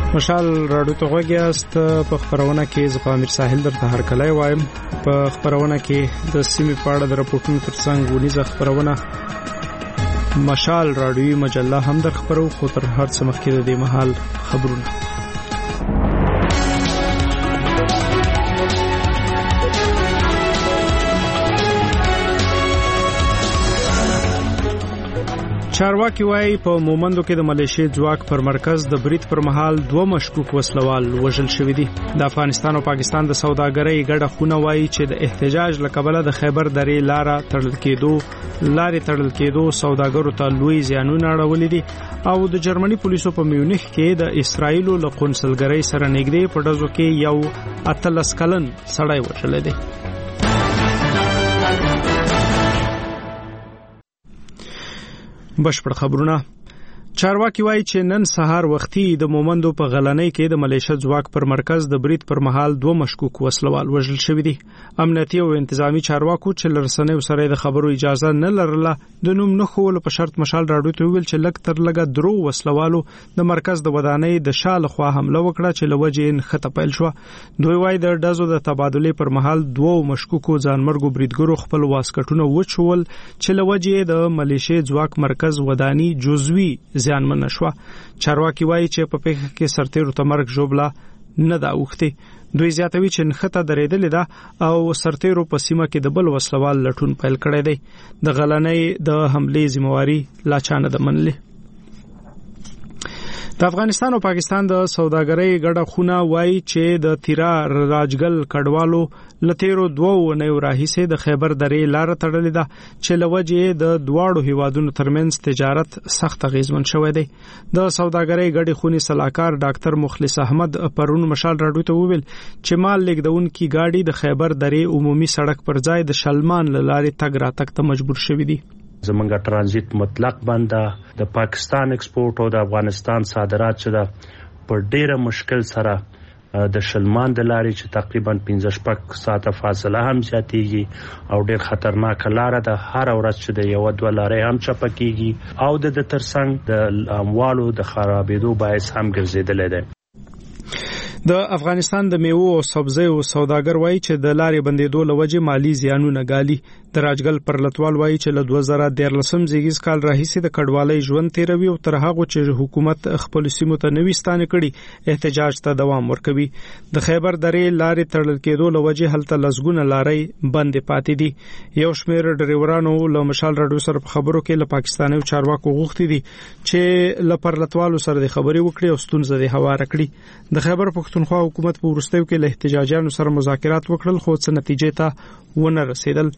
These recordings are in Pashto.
مشال راډیو ته غوږیاست. په خبرونه کې زه امیر ساحل درته هرکلی وایم. په خبرونه کې د سیمې په اړه د راپورټونو ترڅنګ ونیزه خبرونه مشال راډیوي مجله هم در خبرو، خو تر هر څه مخکې د دې مهال خبرونه. چارواکي وايي په مومندو کې د ملیشي ځواک پر مرکز د برید پر مهال 2 مشکوک وسلوال وژل شوی دي. د افغانستان او پاکستان د سوداګرۍ ګډه خونه وايي چې د احتجاج لکبله د خیبر درې لارې تړل کېدو سوداګرو ته لوی زیانونه اړولې دي او د جرمني پولیسو په میونخ کې د اسرایل له قونسلګرۍ سره نږدې په ډزو کې یو 18 کلن سړی وژل دی. بشپړ خبرونه. چارواکي وايي چې نن سهار وختي د مومندو په غلنۍ کې د ملیشیا ځواک پر مرکز د برید پر مهال 2 مشکوک وسلوال وژل شوی دي. امنیتي او انتظامی چارواکو چې لرسنې سره د خبرو اجازه نه لرله د نوم نه خول په شرط مشال راډیو ته ویل چې لک تر لګه درو وسلوالو د مرکز د ودانۍ د شاله خوا حمله وکړه چې لوجه خطه پیل شو. دوی وايي د ډزو د تبادله پر مهال 2 مشکوکو ځانمرګو بریدګرو خپل واسکټونه وچول چې لوجه د ملیشیا ځواک مرکز ودانۍ جزوي زیانمن شو. چارواکي وايي چې په پیښه کې سرتیرو ته مرګ جوړبلا نه دا وخته. دوی زیاتوي چې نخته درېدلې ده او سرتیرو په سیمه کې د بل وسلوال لټون پیل کړی دی. د غلنۍ د حمله ذمہواری لا چانه د منلې. د افغانستان او پاکستان د سوداګرۍ ګډه خونه وايي چې د تیرا راجګل کډوالو لتیرو 2 ونیو راهیسه د خیبر درې لار تړلې ده چې لوجه د دواړو هیوادونو ترمنځ تجارت سخت غیزمن شوی دی. د سوداګرۍ ګډه خونی صلاحکار ډاکټر مخلص احمد پرون مشال راډیو ته وویل چې مال لیکدونکو گاډي د خیبر درې عمومي سړک پر ځای د شلمان لارې تګ راتګ ته مجبور شوی دی. زمونږه ترانزیت مطلق بنده د پاکستان ایکسپورټ او د افغانستان صادرات چې دا په ډیره مشکل سره د شلمان د لارې چې تقریبا 15 ساعته فاصله هم زیاتېږي او ډیر خطرناک لار ده. هر ورځ چې د یو 2 لارې هم چپکیږي او د ترڅنګ د اموالو د خرابېدو باعث هم ګرځیدل دي. د افغانستان د میوو او سبزیو سوداګر وایي چې د لارې بندیدو لوجه مالی زیانونه ګالي. د راجګل پرلتوال وایي چې له 2013 زیږیز کال راهیسې د کډوالۍ ژوند تیروي او تر هغه چې حکومت خپل سیمو ته نوې ستانه کړي احتجاج ته دوام ورکوي. د خیبر درې لارې تړل کېدو لوجه هلته لزګونه لارې بند پاتې دي. یو شمېر ډریورانو له مشال راډیو سره په خبرو کې له پاکستاني چارواکو غوښتي دي چې له پرلتوالو سره د خبري وکړي او ستونزې د هواره کړي. د خیبر پختونخوا حکومت په ورستیو کې له احتجاجانو سره مذاکرات وکړل خو څه نتیجې ته ونه رسیدل.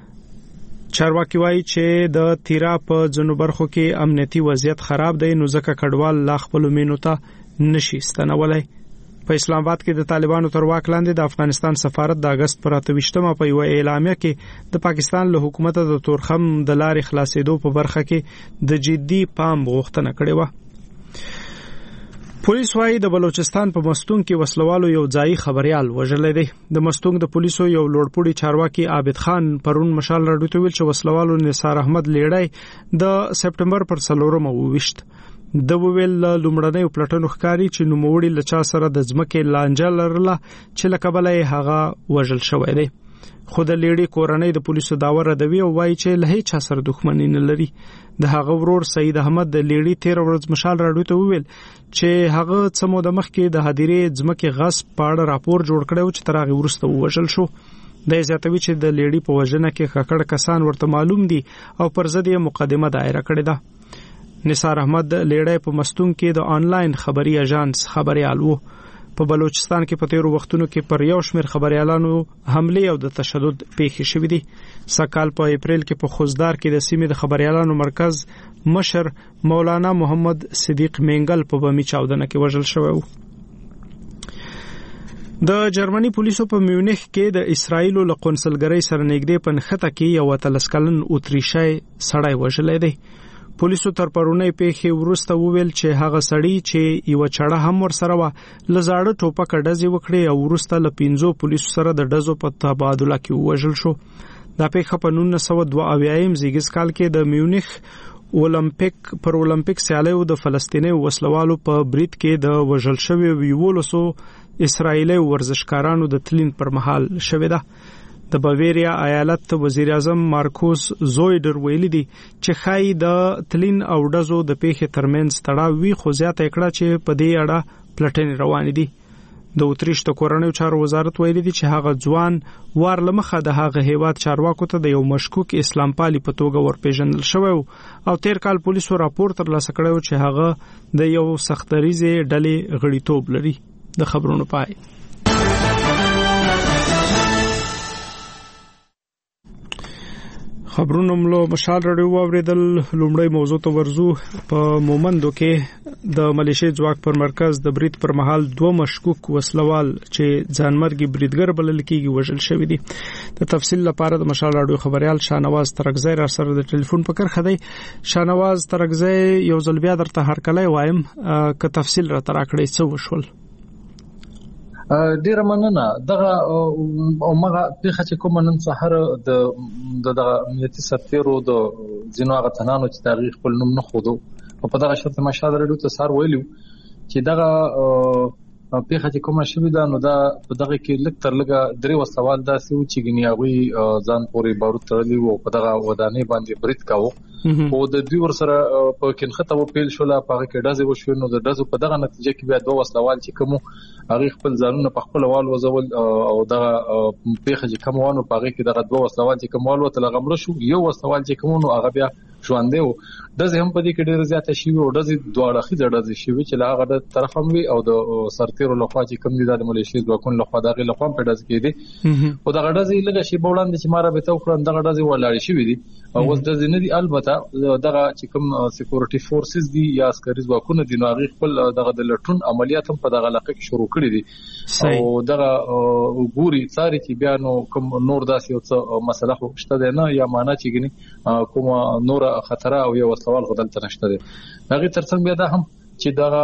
چارواکي وايي چې د تیرا په جنوب برخو کې امنیتي وضعیت خراب دی نو ځکه کډوال لا خپل مینو ته نشي ستنولای. په اسلام آباد کې د طالبانو تر واک لاندې د افغانستان سفارت د اگست پر 28 په یو اعلامیه کې د پاکستان له حکومت د تورخم د لارې خلاصېدو په برخه کې د جدي پام غوښتنه کړې و. پولیس وايي د بلوچستان په مستونګ کې وسلوالو یو ځای خبريال وژل دی. د مستونګ د پولیسو یو لوړپوړي چارواکي عابد خان پرون مشال راډیو ته ویل چې وسلوالو نثار احمد لیړای د سپټمبر پر 4 وويشت. د ویل لومړنۍ پلټنو ښکاری چې نوموړي لچا سره د ځمکې لانجه لرله چې لکبلې هغه وژل شوی دی. خود لیړي کورنۍ د پولیسو داور ردوي او وايي چې له هیڅ سره دښمنی نه لري. د هغه ورور سید احمد د لیړي 13 ورځ مشال راډیو ته ویل چې هغه څمو د مخ کې د هدیرې ځمکې غصب په اړه راپور جوړ کړو چې تر هغه ورسته وژل شو. د زیاتوي چې د لیړي په وژنه کې خکړ کسان ورته معلوم دي او پر ضد یې مقدمه دایره کړې ده. نثار احمد لیړی په مستونګ کې د آنلاین خبري اژانس خبريال وو. په بلوچستان کې په تیرو وختونو کې پر یو شمېر خبريالانو حمله او د تشدد پیښې شوې دي. سکهال په اپریل کې په خوزدار کې د سیمې د خبريالانو مرکز مشر مولانا محمد صدیق مینګل په بمی چاودنه کې وژل شوی و. د جرمني پولیسو په میونخ کې د اسرایل له قونسلګرۍ سره نږدې په نخته کې یو 13 کلن اتریشي سړی وژل دی. پولیسو تر پرونی پیښې ورسته وویل چې هغه سړی چې یو چړه هم ورسره و لزاړه ټوپک ډزې وکړي او ورسته له 15 پولیسو سره د ډزو په تبادله کې وژل شو. دا پیښه په 1992 زیږیز کال کې د میونخ اولمپیک سیالیو د فلسطیني وسلوالو په برید کې د وژل شوی 11 اسرایلی ورزشکارانو د تلین پر مهال شوې ده د باویریا ایالت وزیر اعظم مارکوس زویډر ویلي دي چې خای د تلین او ډزو د پیښې ترمنځ تړاو وی خو زیاته کړه چې په دې اړه پلټنې روان دي د اتریش د کورنیو چارو وزارت ویلي دي چې هغه ځوان وارلمخه د هغه هیواد چارواکو ته د یو مشکوک اسلام پالي په توګه ورپېژندل شوی او تیر کال پولیسو راپور ترلاسه کړی چې هغه د یو سختدریزې ډلې غړیتوب لري د خبرونو پای خبرونو ملو مشال رادیو واوریدل لومړی موضوع ته ورزو په مومندو کې د ملیشي ځواک پر مرکز د برید پر مهال 2 مشکوک وسلوال چې ځانمرګي بریدګر بلل کېږي وژل شوی دي د تفصیل لپاره د مشال رادیو خبريال شانواز ترکزی را سره د ټلیفون په کرخه دی شانواز ترکزی یو ځل بیا درته هرکلی وایم که تفصیل را تراکړی څه وشول ډیر مننه دغه او مغه پیښه چې کوم نن سحر د امنیتي سرتیرو د ځینو غتنانو چې تاریخ خپل نوم نه خودو په دغه شرط مشاهده لري ته سار ویلو چې دغه پیښه چې کومه شوې ده نو دا په دغه کې لک تر لګه درې وسوال داسې و چې غنیاوي ځان پورې بارود تړلی وو په دغه ودانې باندې برید کاوه او د دوی ور سره په کینخته و پیل شو لا په کې ډزې وشو نو د ډزو په دغه نتیجه کې بیا 2 وسوال چې کوم هغه خپل ځانونه په خپل وال وزول او دغه پیښه چې کوم وانه په کې دغه 2 وسوال چې کوم وال وته لغمړ شو یو وسوال چې کوم نو هغه بیا ژوندې و د زهم په دې کې ډېر زیاته شي او د دواړه خې ډزې شي چې لاغه د طرف هم وي او د سرتیرو لخوا چې کوم دي د ملیشي ځواکونو لخوا دغه لخوا په ډز کې دي او دغه ډزې لږه شي بولاند چې ماره به تو خړن دغه ډزې ولاړ شي دي او اوس د ځینې دي البته دغه چې کوم سکیورټي فورسز دي یا عسکري ځواکونه دي نو هغه خپل دغه د لټون عملیات هم په دغه علاقه کې شروع کړي دي او دغه ګوري څاري چې بیا نو کوم نور داسې یو څه مسله خو شته ده نه یا معنا چې ګني کوم نور خطر او یو سوال غدل ترشته دي هغه ترڅنګ بیا دا هم چې دغه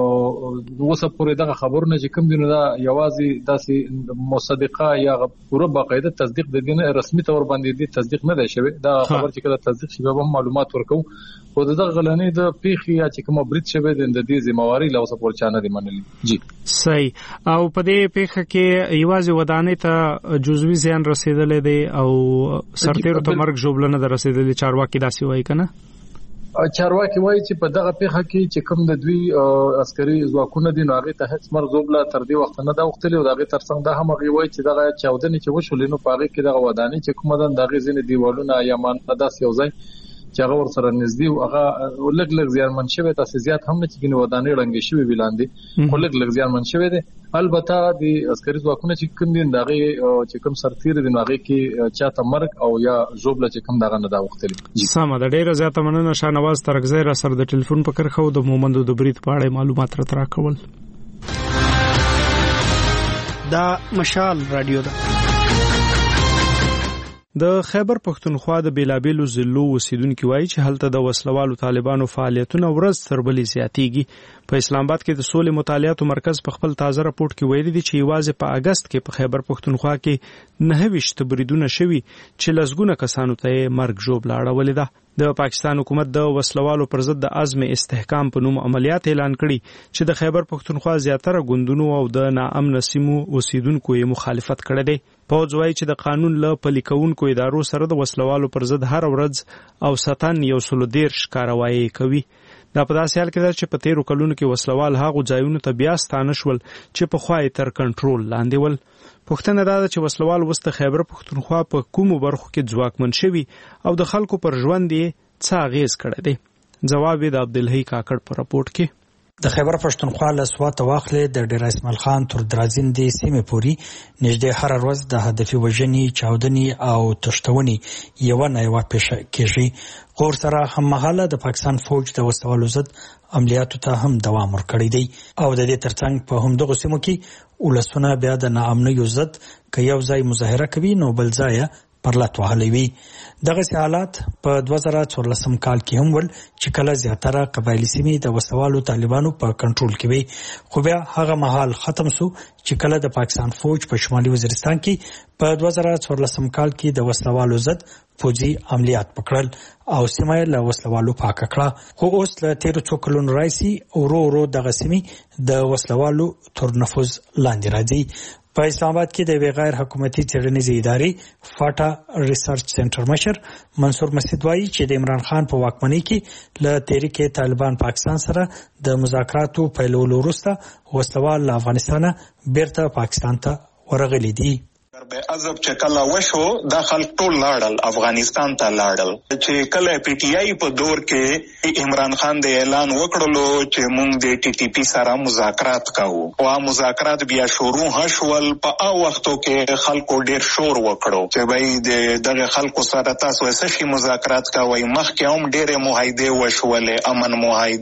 وسه پورې دغه خبرونه چې کوم دي نو دا یوازې داسې مصدقه یا پوره باقاعده تصدیق د دین رسمي تور باندې دي تصدیق نه دی شوی دا خبر چې کله تصدیق شي به معلومات ورکو خو دغه غلنې د پیخي یا چې کوم برید شوی د دې ذمہواری له وسه پورې چانه دی منلي جی صحیح او په دې پیخه کې یوازې ودانې ته جزوي زیان رسیدلې دی او سرتیرو ته مرګ جوړلنه در رسیدلې چارواکي داسې وایي کنه چارواکي وایي چې په دغه پیښه کې چې کوم د دوی عسکري ځواکونه دي نو هغه ته هیڅ مرزوبله تر دې وخت نه دا وختلی او دغه ترڅنګ دا هم هغه وایي چې دغه چاودنې چې وشولې نو په هغه کې دغه ودانې چې کومه ده دغه ځینې دیوالونه یا مانده یو ځای چې هغه ور سره نږدې او هغه لګ زیانمن شوی تاسو زیات هم نه چې ګنې ودانې رنګ شوی ویلاندې خو لګ زیانمن شوی دي البته د عسکري ځواکونه چې کوم دي دغه چې کوم سرتیر دي هغه کې چاته مرګ او یا جوړل چې کوم دغه نه دا وختلی سم د ډیره زیاته مننه شانواز ترکزی را سره د ټلیفون په کرخه د مومندو د برید په اړه معلومات را کول دا مشال رادیو ده د خیبر پښتونخوا د بیلابیلو ضلعو اوسیدونکو وایي چې هلته د وسلوالو طالبانو فعالیتونه ورځ تر بلې زیاتېږي په اسلام آباد کې د سولې مطالعاتو مرکز په خپل تازه راپورټ کې ویلي دي چې یوازې په اگست کې په خیبر پښتونخوا کې 29 بریدونه شوي چې لسګونه کسانو ته مرګ ژوبله اړولې ده د پاکستان حکومت د وسلوالو پر ضد د عزم استحکام په نوم عملیات اعلان کړي چې د خیبر پښتونخوا زیاتره ګوندونو او د ناامن سیمو اوسیدونکو یې مخالفت کړی دی پوځ وایي چې د قانون له پلي کوونکو ادارو سره د وسلوالو پر ضد هر ورځ او ستن 113 کاروایی کوي دا په داسې حال کې ده چې په تیرو کلونو کې وسلوال هغو ځایونو ته بیا ستانه شول چې پخوا یې تر کنټرول لاندې ول پوښتنه دا ده چې وسلوال اوس د خیبر پښتونخوا په کومو برخو کې ځواکمن شوي او د خلکو پر ژوند یې څه اغیز کړی دی جواب یې د عبدالحی کاکړ په راپورټ کې د خیبر پښتونخوا له سواته واخلې د ډیر اسماعیل خان تر درازندې سیمې پورې نږدې هر ورځ د هدفي وژنې چاودنې او تښتونې یوه نه یوه پیښه کېږي خو سره هممهاله د پاکستان فوج د وسلوالو ضد عملیاتو ته هم دوام ورکړی دی او د دې ترڅنګ په همدغو سیمو کې ولسونه بیا د ناامنیو ضد که یو ځای مظاهره کوي نو بل ځای پرلط وهلی وي. دغه حالات په 2014 کال کې هم ول چې کله زیاتره قبایلی سیمې د وسوالو طالبانو په کنټرول کې وي، خو بیا هغه مهال ختم شو چې کله د پاکستان فوج په شمالي وزیرستان کې په 2014 کال کې د وسوالو ضد فوجي عملیات وکړل او سیمه له وسوالو پاک کړه. خو اوس له 13 کلونو راځي ورو دغه سیمې د وسوالو تر نفوذ لاندې راځي. په اسلام آباد کې د غیر حکومتي څېړنیزې ادارې فاټا ریسرچ سنټر مشر منصور مسعود وایي چې د عمران خان په واکمنۍ کې له تحریک طالبان پاکستان سره د مذاکراتو پیلولو وروسته وسوال له افغانستان بیرته پاکستان ته ورغلي دي. به عذاب چې کله وشو د خلک ټول لاړل افغانستان ته لاړل چې کله پی ټی آی په دور کې عمران خان د اعلان وکړلو چې موږ د ټي ټي پی سره مذاکرات کوو او مذاکرات بیا شروع هشول په او وختو کې خلکو ډیر شور وکړو چې وای دغه خلکو سره تاسو څه مذاکرات کوي. مخکې هم ډیره معاهده وشولې امن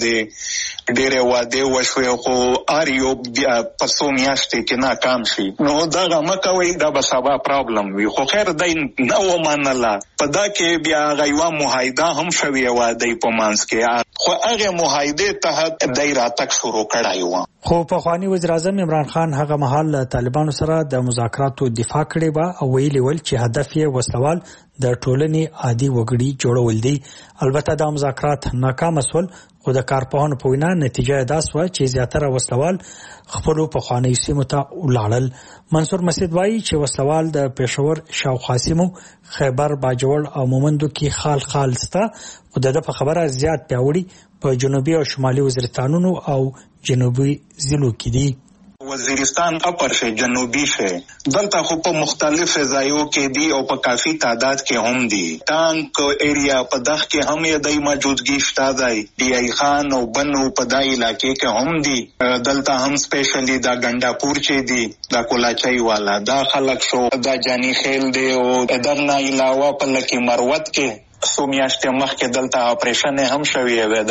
معاهده ډیره واده وشوي خو اریو په څو میاشتې کې ناکام شي. نو دا مکوي دا سبا پرابلم وي خو خیر دای نو منله په دا کې بیا غیوا معاهده هم شوی و دای په مانس کې خو هغه معاهده ته دای راتک شروع کړای و. خو په خوانی وزیر اعظم عمران خان هغه مهال طالبانو سره د مذاکراتو دفاع کړې و او ویلي ول چې هدف یې وسوال د ټولنې عادي وګړي جوړول دي. البته دا مذاکرات ناکام شول خو د کارپوهانو په وینا نتیجه دا سوه چې زیاتره وسوال خپل په خوانی سیمو ته ولاړل. منصور مسعود وایي چې وسوال د پېښور شاوخوا سیمو خیبر باجوړ او مومندو کې خال ستا خو د په خبره زیات پیاوړي په جنوبي او شمالي وزیرستانونو او جنوبي ضلعو کې دي. وزیرستان اپر شه جنوبی شه دلته خو په مختلف ځایو کې دي او په کافي تعداد کې هم دي. ټانک ایریا په دغه کې هم یې د موجودګي شته دی. ډي ای خان او بنو په دای علاقې کې هم دي. دلته هم سپیشلی دا ګنډاپور چې دي دا کولاچای والا دا خلک شو دا جانی خیل دی او دغه علاوه په لکه مروت کې سومیاشته مخ کې دلته اپریشن هم شوی و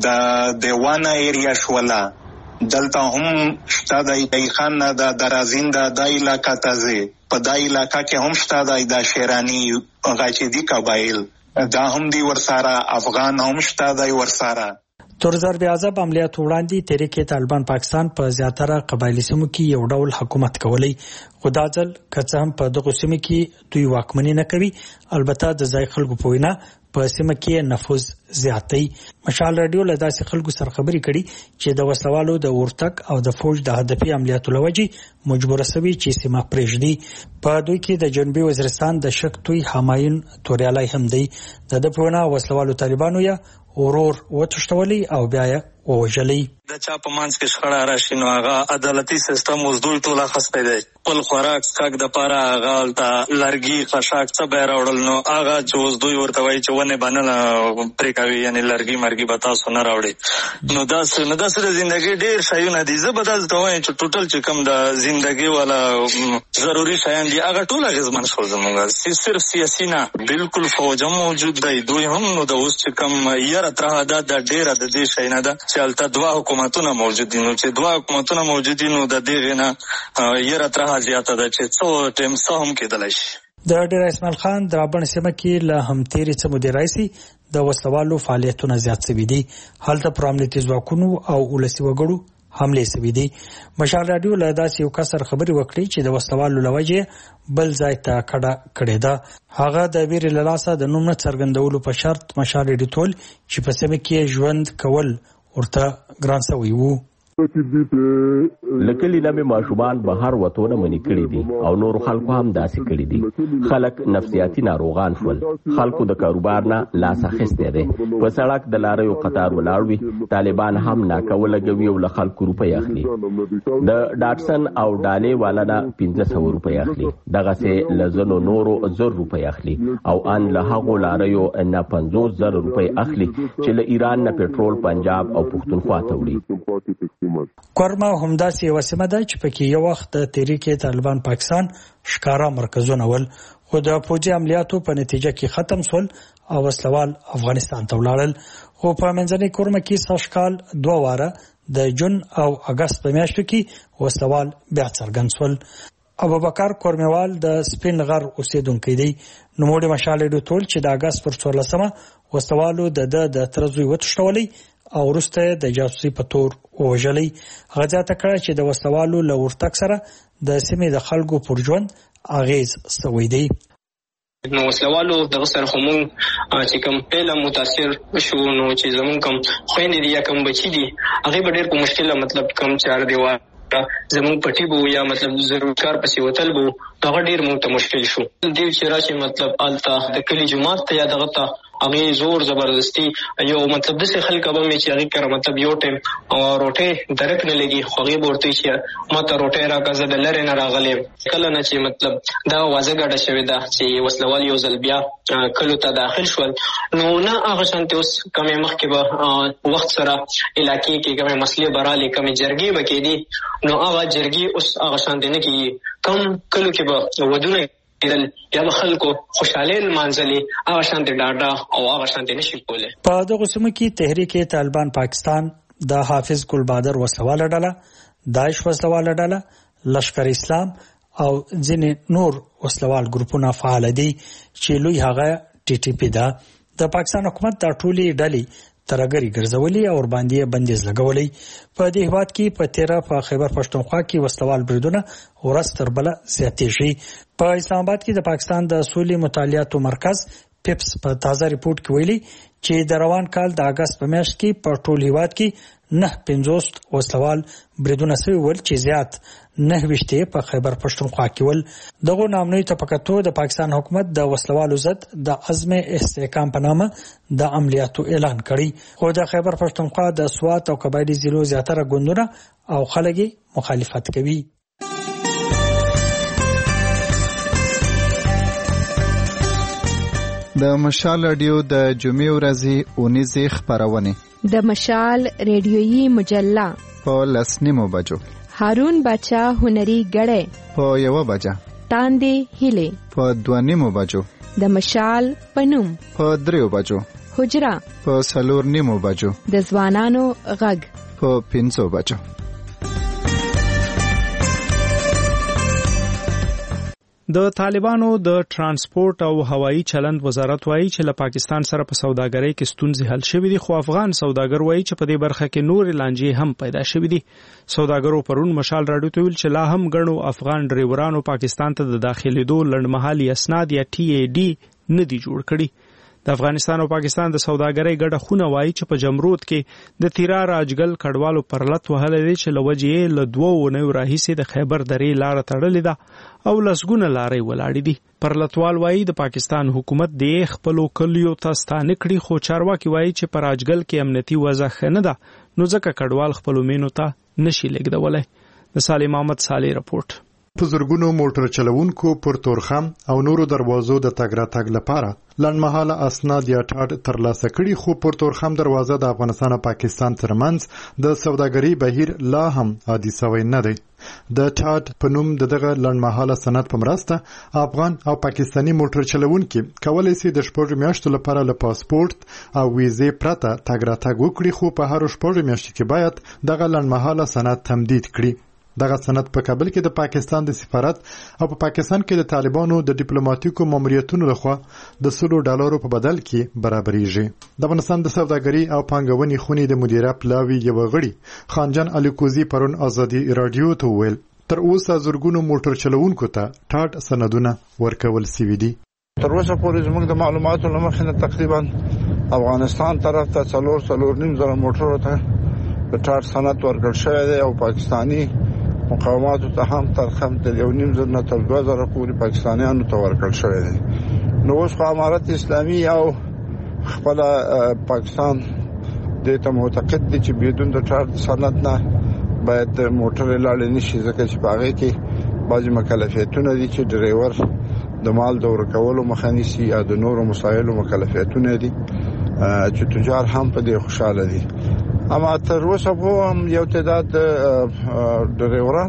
د دیوانه ایریا شولا دلته هم شته د خان د درازین د علاقې تازه په د علاقې کې هم شته د شیرانی غاچدي قبایل دا هم دی ورسره افغان هم شته د ورسره. تر ضرب عذاب عملیات وړاندې تحریک طالبان پاکستان په زیاتره قبایلی سیمو کې یو ډول حکومت کولی خو دا ځل که څه هم په دغو سیمو کې دوی واکمني نه کوي. البته د ځای خلکو په وینا په سیمه کې نفوذ زیاتی. مشال رادیو له داسې خلکو سره خبرې کړي چې د وسوالو د ورتګ او د فوج د هدفي عملیاتو لوجې مجبوره سوي چې سیمه پرېږدي. په دوی کې د جنوبي وزیرستان د شک توی همایون توریالای هم دی. د په وینا وسوالو طالبانو یا ورور وتښتولي او بیا یې ووژلي. د چا په منځ کې شخړه راشي نو هغه عدالتي سیستم اوس دوی ټول اخستی دی. خپل خوراک سکاک د پاره هغه هلته لرګي خشاک څه به یې راوړل نو هغه چې اوس دوی ورته وایي چې ونې به نه پرې کوي یعنې لرګي مرګي به تاسو نه راوړئ. نو داسې د زندګۍ ډېر شیونه دي. زه به داسې ته وایم چې ټوټل چې کوم د زندګۍ والا ضروري شیان دي هغه ټول اغېزمن شول زموږ. صرف سیاسي نه بلکل فوج هم موجود دی. دوی هم نو د اوس چې کوم یره ترهه دا ډېره د دې شی نه ده چې هلته دوه حکومتونه موجود دي. نو چې دوه حکومتونه موجود دي نو د دغې نه یره ترهه زیاته ده چې څو ټیم څه هم کېدلی شي. د ډیر اسماعیل خان د رابڼ سیمه کې له همتېرې څه مودې راهیسې د وسلوالو فعالیتونه زیات شوي دي. هلته پر امنیتي ځواکونو او ولسي وګړو حملې شوي دي. مشال راډیو له داسې یو کس سره خبرې وکړې چې د وسلوالو له وجې بل ځای ته کډه کړې ده. هغه د ویرې له لاسه د نوم نه څرګندولو په شرط مشال راډیو ټول چې په سیمه کې ژوند کول ورته ګران شوی وو. لکلی نه مې ماشومان بهر وتونه منې کړي دي او نور خلکو هم داسې کړي دي. خلک نفسیاتي ناروغان شول. خلکو د کاروبار نه لاس اخیستی دی. په سړک د لاریو قطار ولاړ وي. طالبان هم ناکه ولګوي او له خلکو روپۍ اخلي. د ډاټسن او ډالې والا نه 1500 روپۍ اخلي. دغسې له ځینو نورو 1000 روپۍ اخلي او ان له هغو لاریو نه 50000 روپۍ اخلي چې له ایران نه پټرول پنجاب او پښتونخوا ته وړي. کورما همداسې یوه سیمه ده چې پکې یو وخت د تحریک طالبان پاکستان ښکاره مرکزونه ول خو د فوجي عملیاتو په نتیجه کې ختم شول او وسلوال افغانستان ته ولاړل. خو په منځنۍ کورما کې سږ کال 2 واره د جون او اګست په میاشتو کې وسلوال بیا څرګند شول. ابوبکر کورمیوال د سپین غر اوسیدونکی دی. نوموړي مشال ډوټول چې د اگست پر 14مه وسوالو د ترزوی وتښتولې او وروسته د جاسوسي په تور وژلې. غزا تکړه چې د وسوالو له ورتک سره د سیمې د خلکو پر ژوند اغیز سوی دی. نو وسلوالو د غسر خمون چې کوم پهله متاثر شو نو چې زمون کوم خويندې دي یا کوم بچي دي هغه به ډېر په مشکله مطلب کوم چار دیوار زمون پټي بو یا مطلب ضرورت کار پسې وتل بو هغه ډېر مو ته مشکل شو. دې چې راشي مطلب الته د کلی جماعت ته یا دغه ته هغه زور زبردستی یو مطلب د څه خلک به مې چې هغه کړه مطلب یو ټیم او روټه درک نه لګي خو هغه ورته چې ماته روټه راکزه د لری نه راغلې کله نه چې مطلب دا وازه ګډه شوې ده چې وسلوال یو ځل بیا کلو ته داخل شول نو نه هغه شانته اوس کومه مخکې به وخت سره علاقې کې کومه مسلې برالې کومه جرګې وکې دي نو هغه جرګې اوس هغه شانته نه کې کم کلو کې به ودونه یا خلکو خوشاله منځلي هغه شانته ډاډا او هغه شانته نشي کوله. په دغه سیمه کې تحریک طالبان پاکستان د حافظ ګل بادر وسواله ډله داعش وسواله ډله لشکر اسلام او ځینې نور وسلوال ګروپونه فعال دي چې لوی هغه ټي ټي پی ده. د پاکستان حکومت د ټولي ډلې ترګری ګرځولي او ور باندې بندیز لګولي. په دې هیواد کې په 13 په خیبر پښتونخوا کې وسلوال بریدونه ورځ تر بل زیاتېږي. په اسلام آباد کې د پاکستان د سولې مطالعاتو مرکز پیپس په تازه ریپورت کې ویلي چې د روان کال د اگست په میاشت کې په ټول هیواد کې 950 وسلوال بریدونه شوي ول چې زیات 9 په خیبر پښتونخوا کې ول. دغه نامنوي تفکتو د پاکستان حکومت د وسلوالو ضد د عزم استحکام په نامه د عملیاتو اعلان کړی خو د خیبر پښتونخوا د سوات او قبایلی ضلعو زیاتره ګوندونه او خلک مخالفت کوي. د مشال رادیو د جمعې ورځې اونیزې خبرونه د مشال ریډیویي مجله په 10:00 بجو هارون بچا هنري غړې په 1 بجه تاندې هلي په 2:30 بجو د مشال پنوم په 3 بجو حجرا په 4:30 بجو د ځوانانو غږ په 5 بجو. د طالبانو د ترانسپورت او هوایی چلند وزارت وایي چې له پاکستان سره په سوداګرۍ کې ستونزې حل شوې دي خو افغان سوداګر وایي چې په دې برخه کې نور لانجې هم پیدا شوې دي. سوداګرو پرون مشال راډیو ته ویل چې لا هم ګڼو افغان ډرایورانو پاکستان ته د داخلېدو لنډمهالي اسناد یا TAD نه دي جوړ کړي. د افغانستان او پاکستان د سوداګرۍ ګډه خونه وایي چې په جمرود کې د تیرا راجګل کډوالو پرلط وهلې دي چې لوجې له 2 ونیو راهیسې د خیبر درې لار تړلې ده او لسګونه لارې ولاړې دي. پرلطوال وایي د پاکستان حکومت د خپل کلیو ته ستانه کړي خو چارواکي وایي چې په راجګل کې امنیتي وضع ښه نه ده نو ځکه کډوال خپل مینو ته نشي لګدولای. د سالم محمد صالح رپورت. په زرګونو موټر چلوونکو پر تورخم او نورو دروازو د تګ راتګ لپاره لنډمهاله اسناد یا ټاډ ترلاسه کړي خو پر تورخم دروازه د افغانستان او پاکستان ترمنځ د سوداګرۍ بهیر لا هم عادي شوی نه دی. د ټاډ په نوم دغه لنډمهاله سند په مرسته افغان او پاکستانی موټر چلوونکي کولای شي د 6 میاشتو لپاره له پاسپورت او ویزې پرته تګ راتګ وکړي خو په هر 6 میاشتو کې باید دغه لنډمهاله سند تمدید کړي. دغه سند په کابل کې د پاکستان د سفارت او په پاکستان کې د طالبانو د ډیپلوماټیکو ماموریتونو لخوا د $100 په بدل کې برابرېږي. د افغانستان د سوداګرۍ او پانګونې خونې د مدیره پلاوی یو غړي خانجان الیکوزی پرون ازادي رادیو ته ویل تر اوسه زرګونو موټر چلوونکو ته ټاډ سندونه ورکول شوي دي. تر اوسه پورې زموږ د معلوماتو له مخې تقریبا افغانستان طرف ته 4.5 موټرو ته ټاډ سند ورکړل شوی دی او پاکستانی مقاماتو ته هم ترخم تر 1.5 نه تر 2000 پورې پاکستانیانو ته ورکړل شوی دی. نو اوس خو امارت اسلامي او خپل پاکستان د ته معتقد دي چې بدون د ټاډ سند نه باید موټر لاړ نشي ځکه چې په هغه کې بعضی مکلفیتونه دي چې ډرایور د مال د ورکولو مخه نیسي یا د نورو مسایلو مکلفیتونه دي چې تجار هم په دې خوشاله دي. اما تر اوسه هم یو تعداد ډرایوران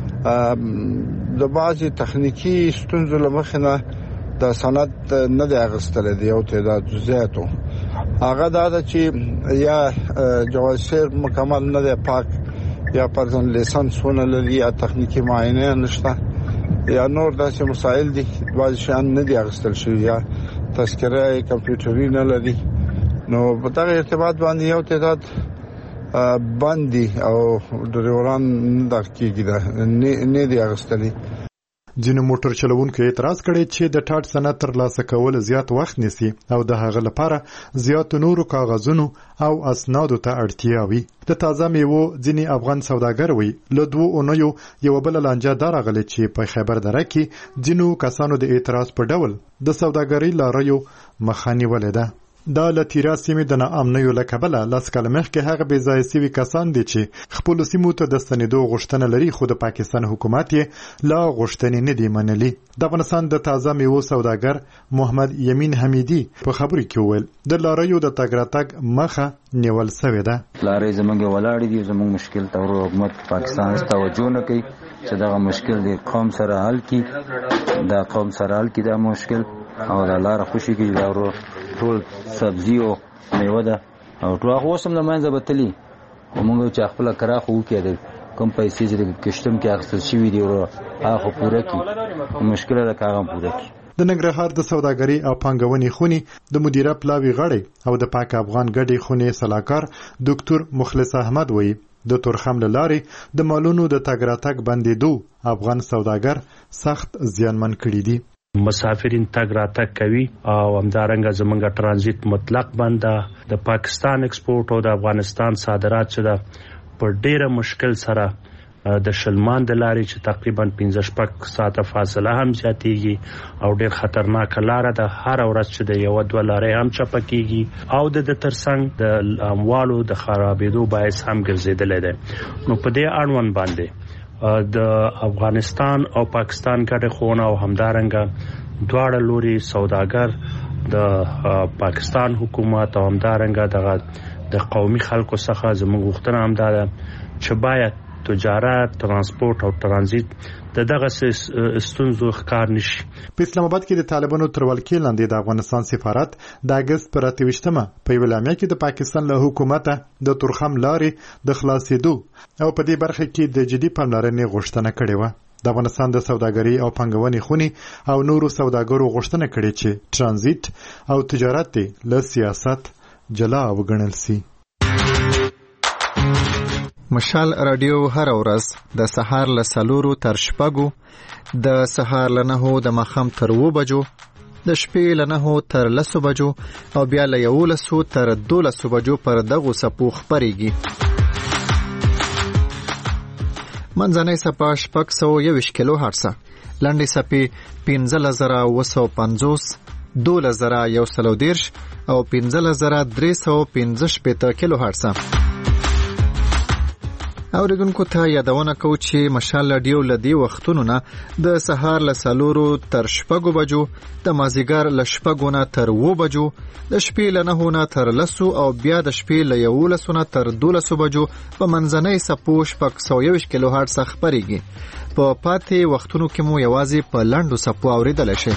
د بعضی تخنیکی ستونزو له مخې نه د سند نه دی اخیستل دي یو تعداد زیاتو. هغه دا چې یا جواز سیر مکمل نه دی پاک یا پرځن لیسانسونه لري یا تخنیکی معاینه نشته یا نور داسې مسائل دي بعض شیان نه دي اخیستل شوي یا تذکره کمپیوټري نه لري نو په دغه ارتباط باندې یو تعداد باندې او ډریوران د کېږي نه دي اخیستلي. ځینو موټر چلوونکو اعتراض کړی چې د ټاټ سند ترلاسه کول زیات وخت نیسي او د هغه لپاره زیات نورو کاغذونو او اسنادو ته اړتیا وي. د تازه میوو ځینې افغان سوداګر وي له 2 اونیو یو بل لانجه درغله چې په خیبر دره کې ځینو کسانو د اعتراض په ډول د سوداګرۍ لاریو مخاني ولیده. دا لتیرا سیمې د ناامنیو له کبله لاس کاله مخکې هغه بې ځایه سوي کسان دي چې خپلو سیمو ته د ستنېدو غوښتنه لري خو د پاکستان حکومت یې لا غوښتنې نه دي منلي. د افغانستان د تازه میوو سوداګر محمد یمین حمیدي په خبرو کې وویل د لاریو د تګ راتګ مخه نیول سوې ده. لارې زموږ ولاړې دي زموږ مشکل ته حکومت پاکستان توجه نه کوي چې دغه مشکل د قوم سره حل کړي دا قوم سره حل کړي دا مشکل او د لاره خوشي کې دا ټول سبزی او میوه ده او ټول هغه وسم د منځه بتلی موږ چې خپل کراخو وکړو کوم پیسې چې کشتم کې اخیستل شوي دي او هغه پوره کړي مشکل ده کاغه پوره کړي. د ننګرهار د سوداګرۍ او پانګونې خونی د مدیره پلاوی غړی او د پاک افغان ګډي خونی صلاحکار ډاکټر مخلص احمد وایي د تورخم لارې د مالونو د تګ راتګ بندېدو افغان سوداګر سخت زیانمن کړي دي. مسافرین تګ راتګ کوي او همدارنګه زمونږ ترانزیت مطلق بند ده. د پاکستان ایکسپورټ او د افغانستان صادرات چې ده په ډیره مشکل سره د شلمان د لارې چې تقریبا 15 ساعته فاصله هم زیاتېږي او ډیر خطرناک لار ده. هر ورځ چې د یو دوه لارې هم چپه کېږي او د ترڅنګ د اموالو د خرابېدو باعث هم ګرځېدلی دی. نو په دې اړوند باندې د افغانستان او پاکستان ګډه خونه او همدارنګه دواړه لوري سوداګر د پاکستان حکومت او همدارنګه د قومي خلکو څخه زموږ غوښتنه هم ده چې باید تجارت ترانسپورت او ترانزیت دغه ستونزو ښکار نشي. په اسلام آباد کې د طالبانو تر ولکې لاندې د افغانستان سفارت د اگست پر 28مه په یو اعلامیه کې د پاکستان له حکومت د تورخم لارې د خلاصېدو او په دې برخه کې د جدي پاملرنې غوښتنه کړې و. د افغانستان د سوداګرۍ او پانګونې خونی او نورو سوداګرو غوښتنه کړې چې ترانزیت او تجارت له سیاست جلا وګڼل شي. مشال رادیو هر ورځ د سهار له 4 تر 6 د سهار له 9 د ماښام تر 2 بجو د شپې له 9 تر 10 بجو او بیا له 11 تر 12 بجو پر دغه سپو خبريږي. منځنۍ سپا 621 کیلو هرتز، لنډي سپي 15950، 2110 او 15315 کیلو هرتز. اوریدونکو ته یادونه کوو چې مشال رادیو لدی وختونو نه د سهار له 4 تر 6 بجو، د مازیګر له 6 نه تر 2 بجو، د شپې له 9 نه تر 10 او بیا د شپې له 11 نه تر 12 بجو په منځنۍ سپو 621 کیلو هرتز خبريږي. په پاتې وختونو کې مو یوازې په لنډو سپو اوریدل شي.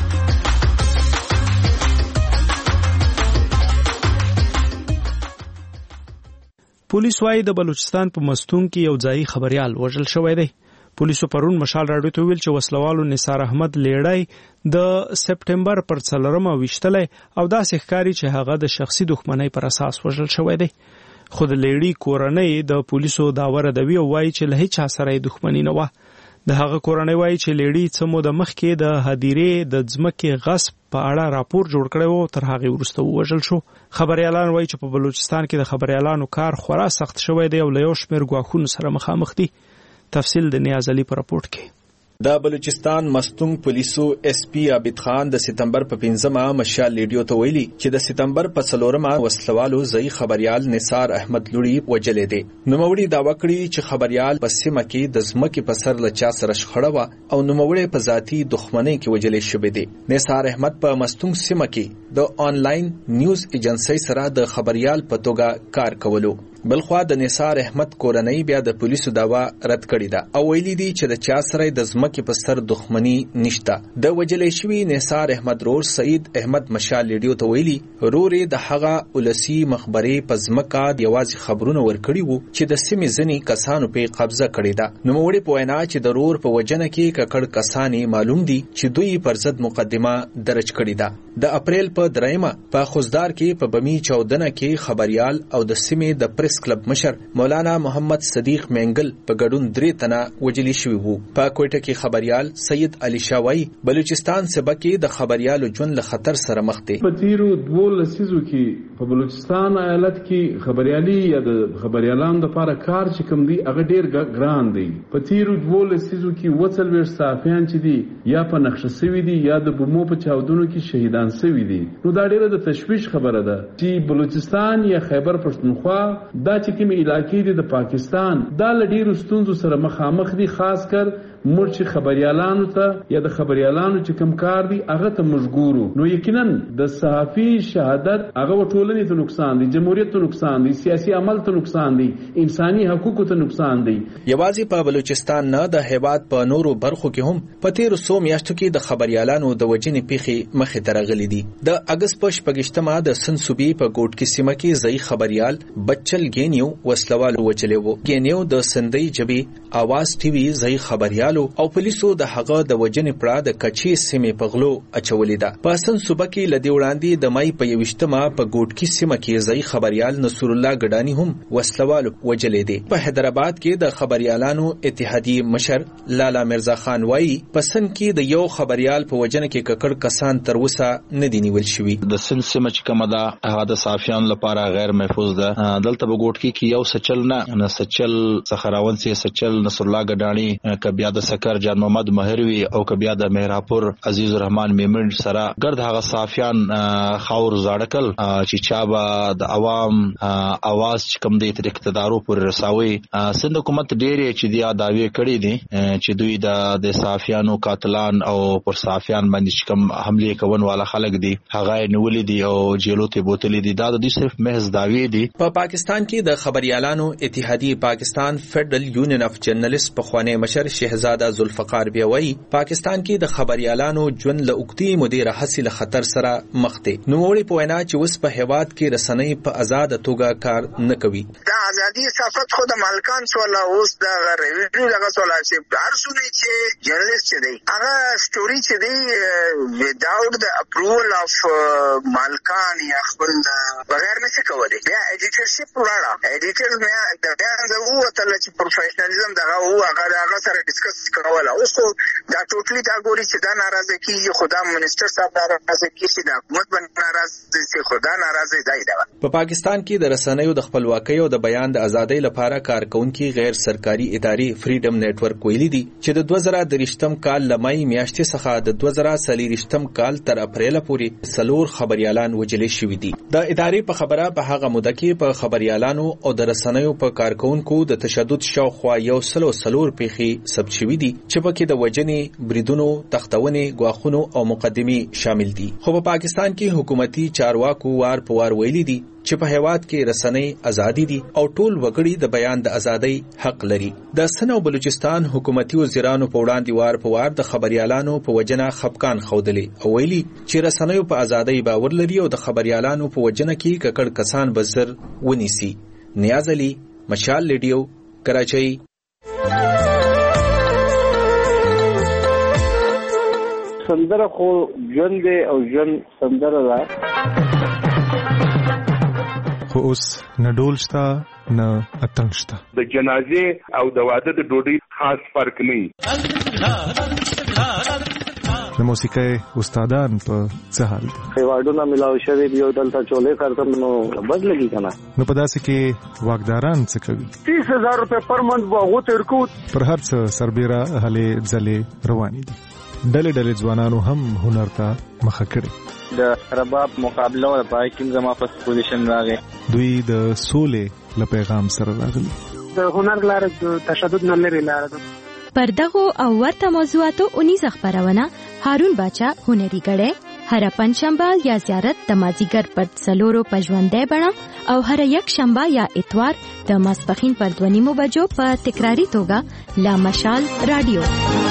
پولیس وايي د بلوچستان په مستون کې یو ځای خبريال وژل شوی دی. پولیسو پرون مشال راډیو ته ویل چې وسلوالو نثار احمد لیړای د سپټمبر پر 4مه وشتلې او داسې ښکاری چې هغه د شخصي دښمنۍ پر اساس وژل شوی دی. خو د لیړی کورنۍ د پولیسو داور دوی وایي چې له هیڅ سره دښمنی نه و. د هغه کورنۍ وایي چې لیړی څه مو د مخکې د هدیرې د ځمکې غصب په اړه راپور جوړ کړی و، تر هغه وروسته وژل شو. خبريالان وایي چې په بلوچستان کې د خبريالانو کار خورا سخت شوی دی او له یو شمېر ګواښونو سره مخامخ دي. تفصیل د نیاز علي په راپورټ کې. د بلوچستان مستون پولیسو اس پی عابد خان د سپتمبر په 5مه مشال ریډیو ته ویلي چې د سپتمبر په 4مه وسلوالو ځای خبريال نثار احمد لوري وجلې دي. نوموړي داوا کړی چې خبريال په سیمه کې د ځمکې په سر له چا سره شخړه و او نوموړي په ذاتی دښمنۍ کې وجلې شوی دی. نثار احمد په مستون سیمه کې د آنلاین نیوز ایجنسی سره د خبريال په توګه کار کولو. بلخوا د نثار احمد کورنۍ بیا د پولیسو داوا رد کړې ده او ویلي دي چې د چا سره د ځمکې په سر دښمني نشته. د وجلې شوی نثار احمد رور سعید احمد مشال لیډیو ته ویلي رورې د هغه ولسی مخبرې په ځمکه د یوازې خبرونه ورکړي وو چې د سیمې ځینې کسانو په قبضه کړې ده. نوموړي په وینا چې د رور په وجنه کې ککړ کسانی معلوم دي چې دوی پر ضد مقدمه درج کړې ده. د اپریل په 3 په خوزدار کې په بمی 14 کې خبريال او د سیمې د پریس کلب مشر مولانا محمد صدیق مینګل په ګډون 3 تنه وجلی شوی وو. په کوټه کې خبريال سید علي شاوی بلوچستان صوبه کې د خبريالو ژوند له خطر سره مخ دي. په تیرو 2 لسیزو کې په بلوچستان ایالت کې خبريالي یا د خبريالانو لپاره کار چې کوم دی هغه ډیر ګران دی. په تیرو 2 لسیزو کې وڅلور صحافیان چې دي یا په نقشه سوي دي یا د بمو په چاودنو کې شهیدان سوي دي. نو دا ډیره د تشویش خبره ده چې بلوچستان یا خیبر پښتونخوا دا چې کوم علاقې دي د پاکستان دا لډیرو ستونزو سره مخامخ دي، خاص کر مرچ خبريالانو ته یا د خبريالانو چې کوم کار دي هغه ته مشغورو. نو یقینا د صحافي شهادت هغه ټولنې ته نقصان دي، جمهوریت ته نقصان دي، سیاسي عمل ته نقصان دي، انساني حقوقو ته نقصان دي. یوازې په بلوچستان نه د هیواد په نورو برخو کې هم په تیر 100 میاشتو کې د خبريالانو د وجنې پیخي مخې درغلي دي. د اگست په 18 د سن صوبې په ګوټ کې سیمه کې ځای خبريال بچل ګینیو وسلوال وچلې وو. ګینیو د سندۍ جبي आवाज ټي وي ځای خبريال او پولیسو د هغه د وجنې پړه د کچې سیمې په غلو اچولې ده. په سن صوبه کې لدی وړاندې د مای په 21 په ګوټ کې سیمه کې ځای خبريال نصر الله ګډانی هم وسلوال وجلې دي. په حیدرآباد کې د خبريالانو اتحادیه مشر لالا مرزا خان وایي په سن کې د یو خبريال په وجنه کې ککړ کسان تر اوسه نه دي نیول شوی. د سن سیمه چې کومه ده هغه د صحافیانو لپاره غیر محفوظ ده. دلته په ګوټ کې یو سچل نه سچل صخراون سي سچل نصر الله ګډانی کبیا د سکر جان محمد مهروي او کبیا د مهراپور عزیز الرحمن میمن سره ګرد هغه صحافیان خاور زاړکل چې چابا د عوام आवाज کوم د اقتدارو پر رساوي. سند حکومت ډېر چې دی داوی کړی دي چې دوی د صحافیانو قاتلان او پر صحافیان باندې کوم حمله کوون والا خلک دي هغه نیولې دي او جیلو ته بوتلې دي. دا د دې صرف محض داوی دي. په پاکستان کې د خبريالانو اتحادیه پاکستان فیډرل یونین اف جرنالست په خوانه مشر شهزاده ذوالفقار بیاوی پاکستان کې د خبريالانو ژوند له اوږدې مودې راهسي له خطر سره مخ دي. نوموړي په وینا چې اوس په هیواد کې رسنۍ په آزاد توګه کار نه کوي. دا ازادي صفت خود مالکان سواله اوس دا ریویو دغه سواله چې هر څونه چې جرنالست چې دی هغه سټوري چې دی without the approval of مالکان یا خپل بغیر نشي کولای. بیا ایډیټرشپ ولاړه ایډیټر بیا د هغه وته چې پروفیشنالیزم دغه هغه سره ډیسکس کوله. اوس دا ټوټلی دا ګوري چې دا ناراضه کیږي خدا منسٹر صاحب ناراضه کیږي دا حکومت باندې ناراضه شي خدا ناراضه دی. په پاکستان کې د رسنیو د خپلواکۍ او د بیان د ازادۍ لپاره کارکونکي غیر سرکاري ادارې فریډم نېټورک ویلي دي چې د 2023م کال لمای میاشتې څخه د 2023م کال تر اپریل پورې سلور خبريالان وجلې شوې دي. د ادارې په خبره په هغه موده کې په خبريالانو او د رسنیو په کارکونکو د تشدد شاوخوا 104 پیخي ثبت شوې دي چې پکې د وجنې بریدونو تختونې غواخونو او مقدمي شامل دي. خو په پاکستان کې حکومتي چارواکو وار په وار ویلي دي چې په هیواد کې رسنۍ ازادي دي او ټول وګړي د بیان د ازادۍ حق لري. د سن او بلوچستان حکومتي وزیرانو په وړاندې وار په وار د خبريالانو په وجنه خپکان خودلې او ویلي چې رسنیو په ازادۍ باور لري او د خبريالانو په وجنه کې ککړ کسان بزر ونیسي. نیاز علي مشال لیډیو کراچۍ. سندره خو ژوند او ژوند سندره ده خو اوس نه ډول شته نه اتنګ شته. د جنازې او د واده د ډوډۍ خاص فرق نه. د موسیقۍ استادان په څه حال دي؟ ایوارډونه ملاو شوی دی او دلته چولې کارتم نو بدلږي کنه. نو په داسې کې واګداران څه کوي؟ 30000 روپے پر منث بوغو ترکو پر هر څه سربېره هلې ځلې روانې دي. ډلې ډلې ځوانانو هم هنر ته مخه کړې. د رباب مقابله او پای کې زما فرست پوزیشن راغی. دوی د سولې له پیغام سره راغلي. د هنر لار د تشدد نه لري لار ده. پر دغه او ورته موضوعاتو اونیز خبرونه هارون باچا هنري ګړې هر پنځشنبه یا زیارت د مازیګر پر 4 په ژوندۍ بڼه او هر یک شنبه یا اتوار د ماسپښین پر 2:30 بجو په تکراری توګه لا مشال رادیو.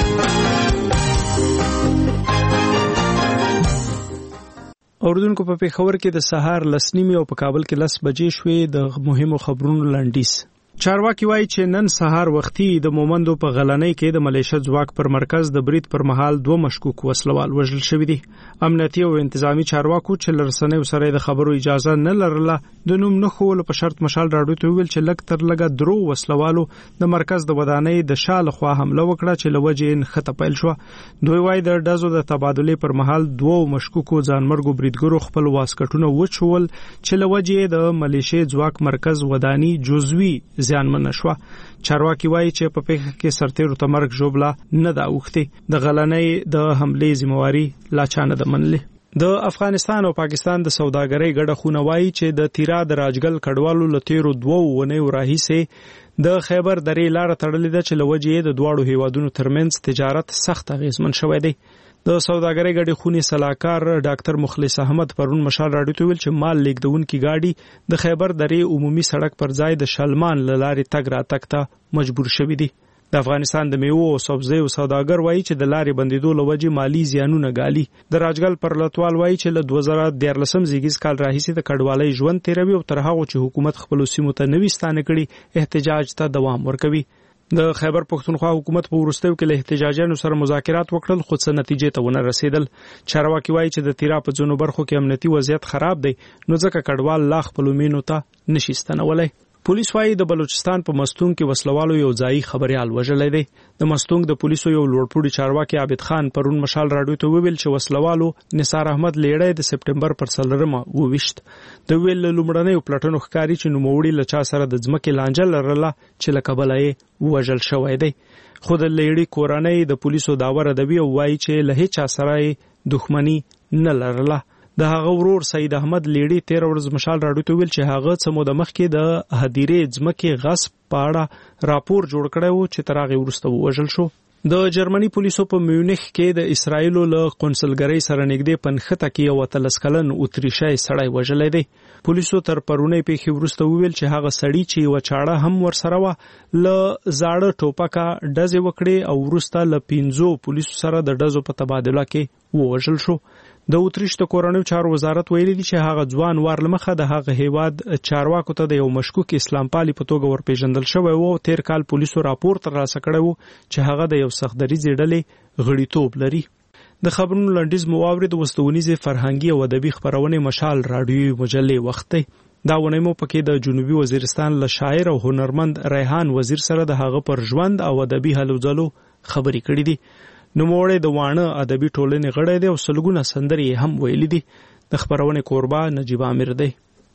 اوردونکو په پیښور کې د سهار 10:30 او په کابل کې 10 بجې شوې. د مهمو خبرونو لنډیز. چارواکي وایي چې نن سهار وختي د مومندو په غلنۍ کې د ملیشه ځواک پر مرکز د برید پر مهال 2 مشکوک وسلوال وژل شوي دي. امنیتي او انتظامی چارواکو چې لرسنۍ سره د خبرو اجازه نه لرله د نوم نه خول په شرط مشال راډیو ته ویل چې لګ تر لګه درو وسلوالو د مرکز د ودانۍ د شاله خوا حمله وکړه چې لوجې خطه پیل شو. دوی وایي د ډزو د تبادلې پر مهال 2 مشکوکو ځانمرګو بریدګرو خپل واسکټونه وچول چې لوجې د ملیشه ځواک مرکز ودانۍ جزوي زیانمن شو. چارواکي وایي چې په پیښه کې سرتیرو ته مرګ جوړه نه دا اوخته د غلنۍ د حمله ذمہواری لا چانه د منلې. د افغانستان او پاکستان د سوداګرۍ ګډه خونه وایي چې د تیرا د راجګل کډوالو لتیرو 2 ونې راهیسه د خیبر درې لار تړلې ده چې لوجې د دواړو هیوادونو ترمنځ تجارت سخت اغیزمن شوی دی. د سوداګرۍ ګډې خونې صلاحکار ډاکټر مخلص احمد پرون مشال راډیو ته ویل چې مال لیږدونکي گاډي د خیبر درې عمومي سړک پر ځای د شلمان لارې تګ راتګ ته مجبور شوی دي. د افغانستان د میوو او سبزیو سوداګر وایي چې د لارې بندیدو لوجې مالی زیانونه ګالي. د راجګل پر لټوال وایي چې له 2013 زیږیز کال راهیسې د کډوالۍ ژوند تیروي او تر هغه چې حکومت خپل سیمو ته نوې ستانه کړي احتجاج ته دوام ورکوي. د خیبر پښتونخوا حکومت په ورستیو کې له احتجاجانو سره مذاکرات وکړل خو څه نتیجې ته ونه رسیدل. چارواکي وایي چې د تیرا په ځینو برخو کې امنیتي وضعیت خراب دی نو ځکه کډوال لا خپل مینو ته نشي ستنولای. پولیس وایي د بلوچستان په مستونګ کې وسلوالو یو ځای خبريال وژلې دی. د مستونګ د پولیسو یو لوړپوړي چارواکي عابد خان پرون مشال راډیو ته ویل چې وسلوالو نثار احمد لیړې د سپټمبر پر 4 وويشت. د ویل لومړنۍ پلاتونو ښکاری چې نوموړي لچا سره د ځمکې لانجه لرله چې لکبلې وژل شوی دی. خو د لیړې کورانۍ د پولیسو داور ادبي وایي چې له هیڅ سره دښمنی نه لرله. د هغه ورور سید احمد لیړي 13 ورځ مشال راډیو ته ویل چې هغه څه مو د مخ کې د هدیره ځمکې غصب پاړه راپور جوړ کړو چې ترغه ورسته وژل شو. د جرمني پولیسو په میونخ کې د اسرایلو له قونسلګرۍ سره نږدې پنځخته کې یو تلسکلن اتریشي سړی وژل دی. پولیسو تر پرونی پیښې ورسته ویل چې هغه سړی چې و چاړه هم ورسره و له زاړه ټوپکا ډزې وکړي او ورسته له 15 پولیسو سره د ډزو په تبادله کې وژل شو. د اتریش د کورنیو چارو وزارت ویلي دی چې هغه ځوان وارلمخه د هغه هیواد چارواکو ته د یو مشکوک اسلام پالي په توګه ورپېژندل شوی و. تیر کال پولیسو راپور ترلاسه کړی و چې هغه د یو سختدریځ ډلې غړیتوب لري. د خبرونو لنډیز مواورید وستونیزه فرهنګي او ادبي خبرونه مشال راډیو مجلې وخت دی. دا ونیمو پکې د جنوبي وزیرستان له شاعر او هنرمند ریحان وزیر سره د هغه پر ژوند او ادبي هلو ځلو خبرې کړې دي. نوموړی د وانه ادبي ټولنې غړی دی او سلګونه سندرې هم ویلي دي. د خبرونه کوربه نجیب عامر دی.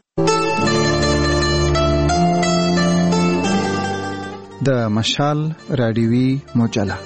د مشال راډیوي مجله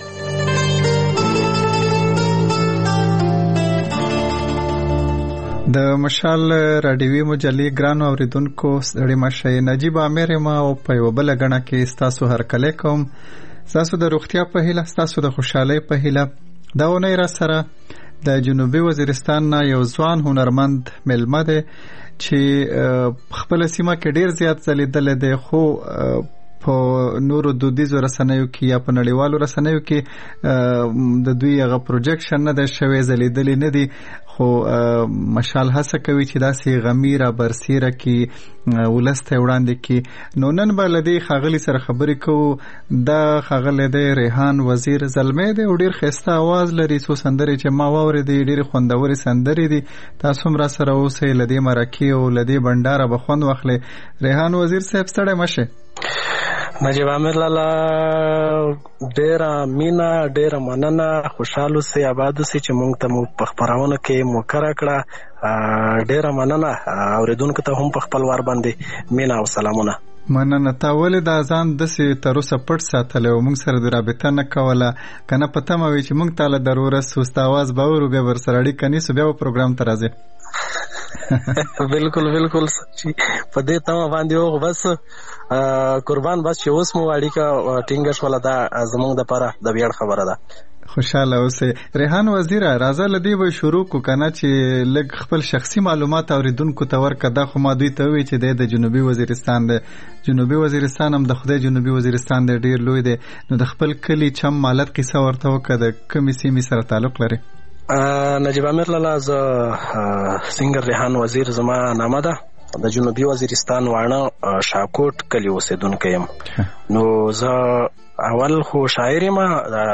د مشال راډیوي مجلې ګرانو اوریدونکو ستړي مشه نجیب عامر ما او په یو بل غنه کې تاسو هر کله کوم تاسو د روغتیا په هیله تاسو د خوشحالۍ په هیله دا ونی را سره د جنوبي وزیرستان نه یو ځوان هنرمند ملمه ده چې خپل سیمه کې ډیر زیات ځلیدل دي خو په نورو دودیزو رسنیو کې یا په نړیوالو رسنیو کې د دوی هغه پروجیکشن نه ده شوی ځلیدلې نه دي خو مشال هڅه کوي چې داسې غمیره برسیره کې ولسته وړاندې کې نو نن به لدی خاغلی سره خبرې کوو. دا خاغلی دی ریحان وزیر زلمی دی او ډیر ښایسته आवाज لري. څو سندرې چې ما واورېدې ډېرې خوندورې سندرې دي. تاسو هم راسره اوسئ له دې مرکې او له دې بنډاره به خوند واخلئ. ریحان وزیر صاحب ستړی مه شئ. نجیب عامر لالا ډیره مینا ډیره مننه. خوشحال اوسئ آباد اوسئ چې موږ ته مو په خپرونه کې موکره کړه. ډیره مننه. اوریدونکو ته هم په خپل وار باندې مینا او سلامونه. مننه. تا ولې دا ځان داسې تر اوسه پټ ساتلی او موږ سره د رابطه نه کوله که نه په تمه وي چې موږ تاله ضرورت سو ستا اواز به اورو بیا ورسره اړیکه نیسو بیا به پروګرام ته راځې. بالکل بالکل په دې تمه باندې او بس قربان بس چې اوس مو اړیکه ټینګه شوله دا زموږ د لپاره د ویاړ خبره ده. خوشاله اوسه. ریحان وزیر راځه لدی به شروع کو کنه چې لږ خپل شخصي معلومات اوریدونکو ته ورکړه. خو ما دوی ته وی چې د جنوبي وزیرستان د جنوبي وزیرستان هم د خدای جنوبي وزیرستان د ډیر لوی دی، نو د خپل کلی چم مالت قصه ورته وکړه کومې سیمې سره تعلق لري. نجیب امیر لالا ز سنگر ریحان وزیر زما نامه ده، د جنوبي وزیرستان واڼه شاکوټ کلی اوسیدونکی یم. نو زه اول خو شاعر یم،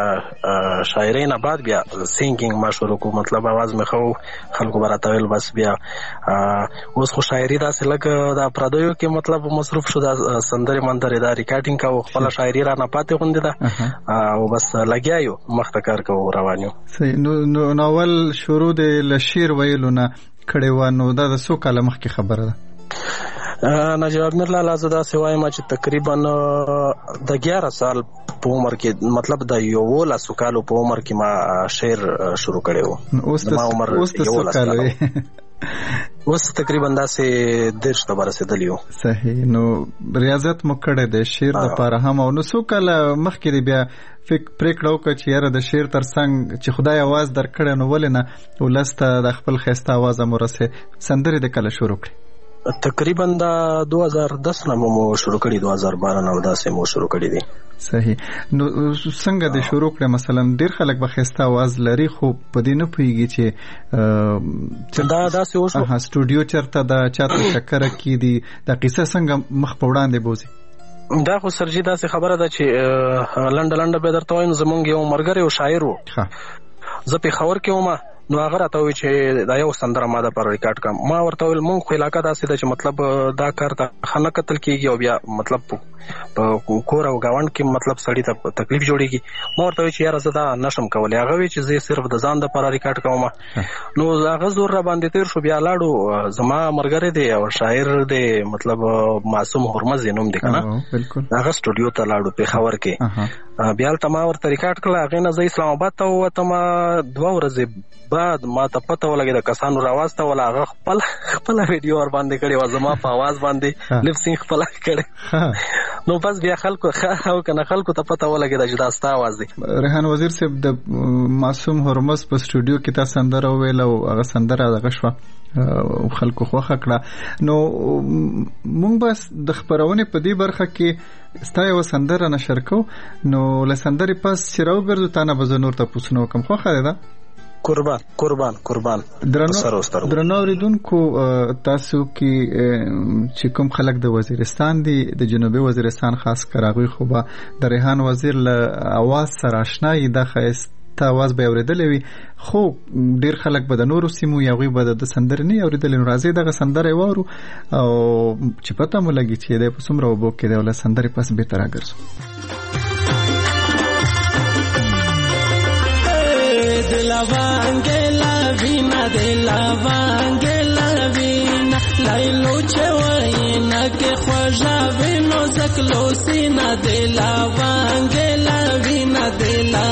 شاعرۍ نه بعد بیا سینګینګ ما شروع کو، مطلب आवाज مې خو خلکو براته ویل بس بیا اوس خو شاعري داسې لکه د پردیو کې مطلب مصروف شو، د سندرې مندرې دا ریکارډینګ کوو، خپل شاعري را نه پاتې غوندې ده او بس لګیا یو مخته کار کوو روان یو. نو اول شروع د لشیر ویلو نه کړي و، نو دا د څو کاله مخکې خبره ده؟ نجیب امیر لالا زه داسې وایم چې تقریبا د 11 سال په عمر کې، مطلب د 11 کالو په عمر کې ما شعر شروع کړی و. ما عمر 11 کال اوس تقریبا داسې 10 ته ورسېدلی و. صحیح. نو ریاضت مو کړی د شعر لپاره هم، او نو څو کاله مخکې بیا پریکړه وکړه چې یاره د شعر ترڅنګ چې خدای आवाज درکړی نو ولې نه ولسته د خپل ښایسته आवाज مرسه سندرې د کله شروع کړې؟ تقریبا دا 2010 نه مو شروع کړی، 2012 نه داسې مو شروع کړی دي. صحیح. نو څنګه د شروع کړه؟ مثلا ډیر خلک به ښایسته आवाज لري خو په دې نه پوهیږي چې دا داسې وشو سټوډیو چرته د چاته شکر کې دي د قصه څنګه مخ په وړاندې بوزي. دا خو سرجی داسې خبره ده چې لنډه به درته وایم، زمونږ یو ملګری یو شاعر و، زه پېښور کې وم، نو هغه راته وی چې دا یو سندره ما د پر ریکارډ کړم. ما ورته ویل مونږ خو علاقه داسې ده چې مطلب دا کار ته خنه قتل کیږي او بیا مطلب په کور او گاوند کې مطلب سړی ته تکلیف جوړیږي. ما ورته وی چې یاره زه دا نشم کولی. هغه وی چې زه صرف د ځان د پر ریکارډ کوم. نو هغه زور را باندې تیر شو. بیا لاړو، زما مرګره دی او شاعر دی، مطلب معصوم هرمز نوم دی کنه، هغه سټوډیو ته لاړو پېښور کې. بیا ته ما ورته ریکارډ کړل. هغه نه زه اسلام آباد ته وته، ما 2 ورځې بعد ما ته پته ولګی د کسانو راواسته ولا هغه خپل ویډیو ور باندې کړی و، زما په आवाज باندې لپسینګ خپل کړی. نو بس بیا خلکو او کنه خلکو ته پته ولګی د جدا ستا आवाज دی. ریحان وزیر صاحب د معصوم هرمز په سټوډیو کې تاسو سندره ویل او هغه سندره دغه شو خلکو خوخه کړه. نو مونږ بس د خبرونه په دې برخه کې ستا یو سندره نشر کو، نو له سندرې پس چې راوګرځو تا نه به نور ته پوښتنه وکم. خو خره ده قربان درنو اوریدونکو، تاسو کې چې کوم خلک د وزیرستان دي، د جنوبي وزیرستان خاص کراغوي خو به د ریحان وزیر له आवाज سره آشنای د ښایسته आवाज به اوریدلې وي، خو ډیر خلک به د نورو سیمو یا غوي به د سندرې نه اوریدلې. نو راځي دغه سندره وورو او چې پته مو لګي چې د پسمره وبو کې د ول سندرې پس به تر راګرځو. de la vina de la vina la luce waina ke khwaja vino zaklo sina de la vina de la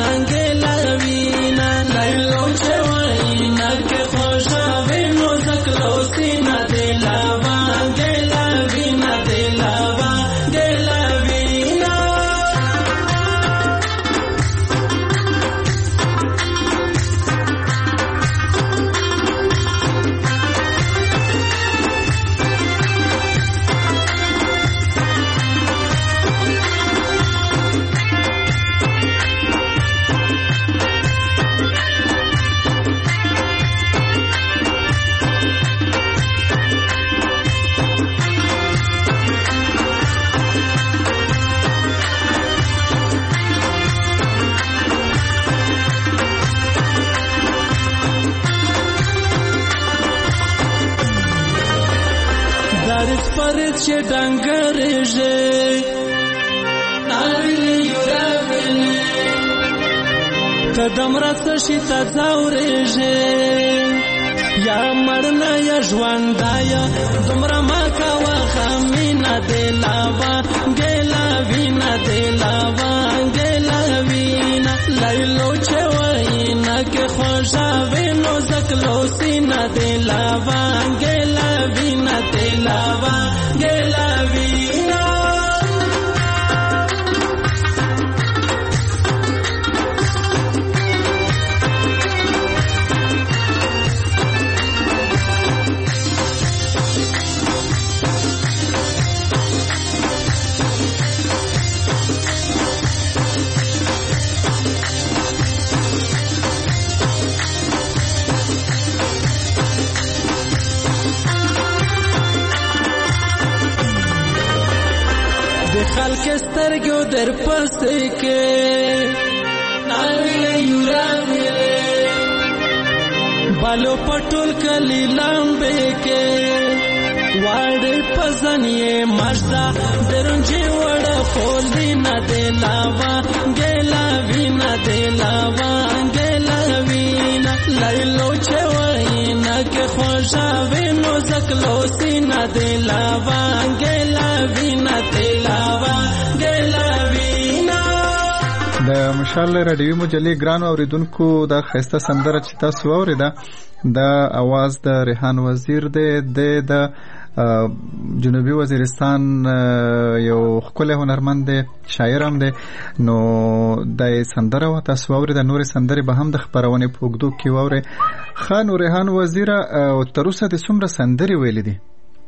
vina la luce waina ke khwaja vino zaklo sina de la vina de la چې ډنګرېږي ناویلې یوراویلې قدم راڅشي ته ځاورېږي یا مړنه یا ژوندایه دومره ما کوه خمینه دې لاوه ګېله وینه دې لاوه ګېله وینه لیلو چې وینه کې خوږه وینو زکلو سینه دې لاوه کې سترګو در پسې کې ناویلې یورامې بالو پټول کلی لامبې کې واړې پزنې مشدا درنجي وړه فول نه دلاوا ګلا وینا دلاوا ګلا وینا لایلو چوینا کې خوشاوي نو زکلو سینا دلاوا ګلا وینا دلاوا ګلا وینا د مشال رادیوي مجلې ګران اوریدونکو دا خسته سندره چې تاسو اوریدا د اواز د ریحان وزیر د جنوبي وزیرستان یو خپل هنرمند دی شاعر هم دی نو د سندره و تاسو اوریدا نور سندره به هم د خبرونه پوګدو کې وره خان ریحان وزیر او تروسه د څومره سندره ویل دي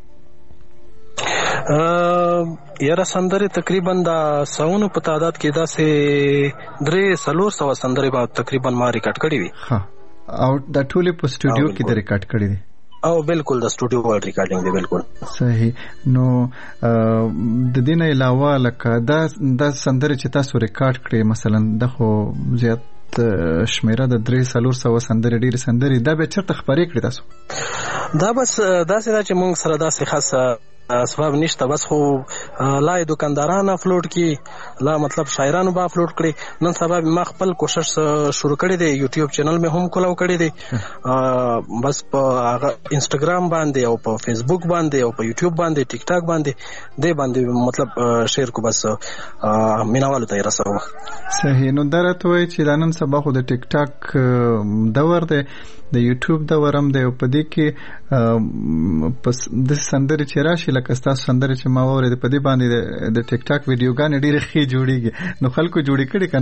یاره سندره تقریبا دا سونو په تعداد کې دا سه 300 سندره به تقریبا ما ریکارډ کړی وي ها او د ټوله په سټوډیو کې د ریکارډ کړی دي او بالکل د سټوډیو ورډ ریکارډینګ دی بالکل صحیح نو د دین علاوه لکه دا سندره چې تاسو ریکارډ کړی مثلا د خو زیات شمیره د 300 سندره ډیر سندره دا به چرته خبرې کړی تاسو دا بس دا چې موږ سره دا خاصه اسباب نشته بس خو لای دکانداران اپلوډ کی لا مطلب شاعرانو با اپلوډ کړي نن سبا ما خپل کوشش شروع کړی دی یوټیوب چینل مې هم کولو کړی دی بس په انستګرام باندې او په فیسبوک باندې او په یوټیوب باندې ټیک ټاک باندې مطلب شیر کو بس مینوالو ته رسو صحیح نو درته وای چې نن سبا خو د ټیک ټاک دور دی د یوټیوب د ورم دی په دې کې پس د سندره چې راشي لکه تاسو سندره چې ما وره په دې باندې د ټیک ټاک ویډیوګان ډېر ښه جوړیږي نو خلکو جوړی کړي کنه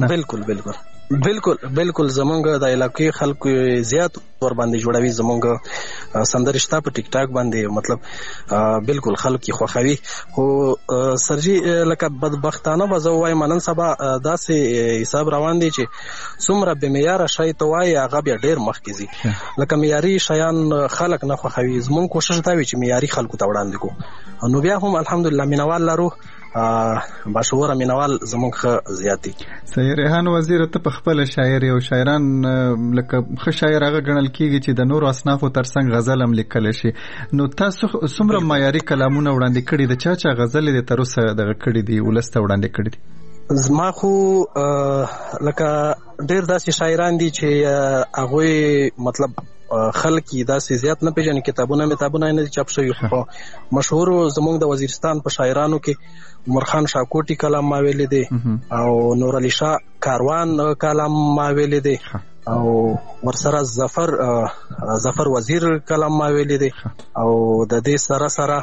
بالکل زمونږ د علاقې خلکو زیات ور باندې جوړوي زمونږ سندره شته په ټیک ټاک باندې مطلب بالکل خلک یې خوښوي خو سرجی لکه بدبختانه وځو وای منن سبا داسې حساب روان دي چې څومره به معیار شای ته وای هغه بیا ډېر مخکې زی لکه معیاري شیان خلک نه خوښوي زمونږ کوشش دا وي چې معیاري خلکو ته وړاندې کو نو بیا هم الحمدلله مینوال لرو باشعوره مینوال زمونږ زیات دي صحیح ریحان وزیر ته په خپل شاعر او شاعران لکه ښه شاعر هغه ګڼل کیږي چې د نور اصنافو ترڅنګ غزل هم لیکل شي نو تاسو څومره معیاري کلامونه وړاندې کړي د چا غزل دې تر اوسه دغه کړي دي ولسته وړاندې کړي دي زما خو لکه ډېر داسې شاعران دي چې هغه مطلب خلک داسې زیات نه پیژني کتابونه نه چاپ شوی خو مشهور زمونږ د وزیرستان په شاعرانو کې عمر خان شاکوټي کلام ما ویل دي او نور علي شاه کاروان کلام ما ویل دي او ورسره ظفر وزیر کلام ما ویل دي او د دې سره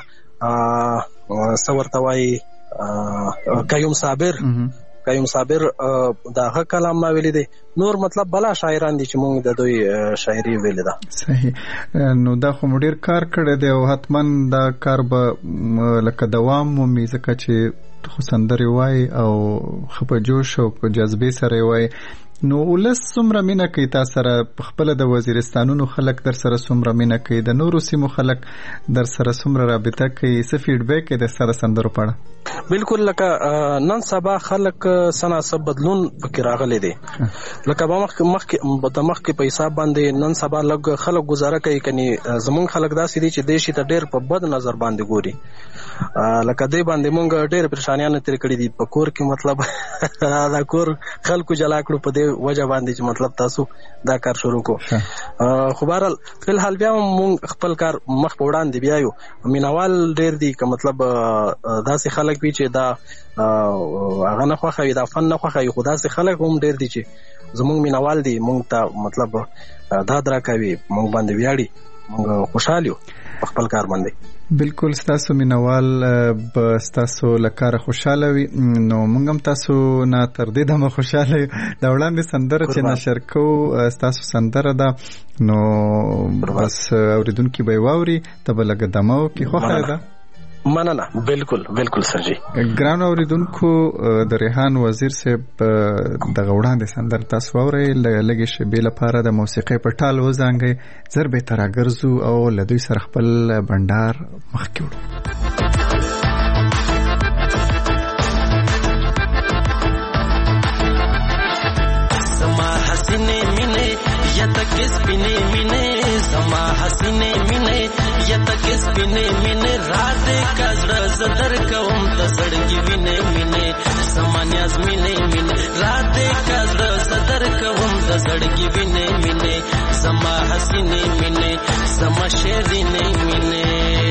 سورتوي قیوم صابر داغه کلام ما ویل دي نور مطلب بلا شاعران دي چې موږ د دوی شاعري ویل ده صحیح نو دا خو ډیر کار کړی دی او حتما دا کار به لکه دوام مومي ځکه چې خو سندري وای او خپه جوش او په جذبه سره وای نو ولس څومره مینه کوي تاسو سره خپل د وزیرستانونو خلک در سره څومره مینه کوي د نورو سیمو خلک در سره څومره رابطه کوي څه فیډبیک د سره سندرو پړه بالکل لکه نن سبا خلک سناسب بدلون فکر راغلي دي لکه مخکې په حساب باندې نن سبا لګ خلک گزاره کوي کني زمون خلک داسې دي چې دیشي ته ډېر په بد نظر باندې ګوري لکه دې باندې مونږ ډېر پریشانیاں تیر کړې دي په کور کې مطلب دا کور خلکو جلا کړو په دې وجه باندې چې مطلب تاسو دا کار شروع کو خو بهرحال فلحال بیا مونږ خپل کار مخ په وړاندې بیايو مینوال ډېر دي که مطلب داسې خلک وي چې دا هغه نه خوښوي دا فن نه خوښوي خو داسې خلک هم ډېر دي چې زمونږ مینوال دي مونږ ته مطلب دا راکوي مونږ باندې ویاړي مونږ خوشحال یو په خپل کار باندې بالکل ستاسو مینوال به ستاسو لکاره خوشاله وي نو موږ هم تاسو نه تر دې دمه خوشاله یو دا وړاندې سندره چې نشر کو ستاسو سندره ده نو بس اوریدونکو به واوري ته به لګ دمو کې خوخه ده مننه بالکل سرجی ګران اوریدونکو د ریحان وزیر صاحب د وړاندې سندره تاسو اورئ لګي شبي لپاره د موسیقي په ټال وزانګي ضربه تراګرزو او لدوی سره خپل بندر مخکې زما حسینه مینه یته کې سپینه مینه زما حسینه مینه یته کې سپینه مینه رات کزړه زدر کوم د سړګي وینه مینه زما نیاز مینه مینه رات کزړه زدر کوم د سړګي وینه مینه زما حسینه مینه زما شیرینه مینه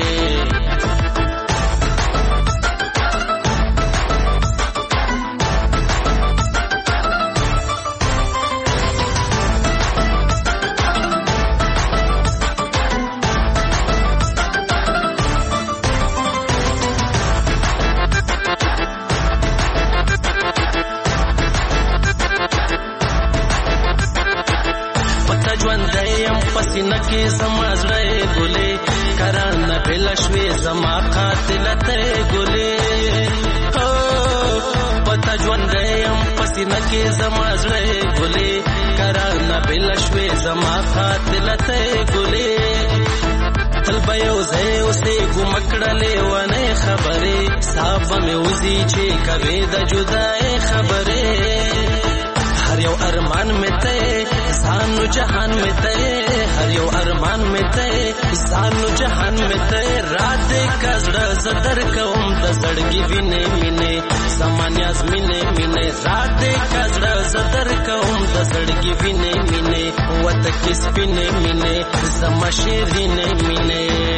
پسینه کې زما زړه ګلې کران بلشوي زما قاتل ته ګلې پتا ژوند یم پسینه کې زما زړه ګلې کران بلشوي زما قاتل ته ګلې تل به یو ځای اوسې ګمکړلې ونه خبرې صاحب مې وزي چې کوي د جدای خبرې هر یو ارمان مې ته سانو جهان مې ته هر یو ارمان مې ته سانو جهان مې ته رات کزړه زدر کوم د زړګي وینه مینه سمانیاز مینه مینه رات کزړه زدر کوم د زړګي وینه مینه وته کې سپینه مینه زما شیرینه مینه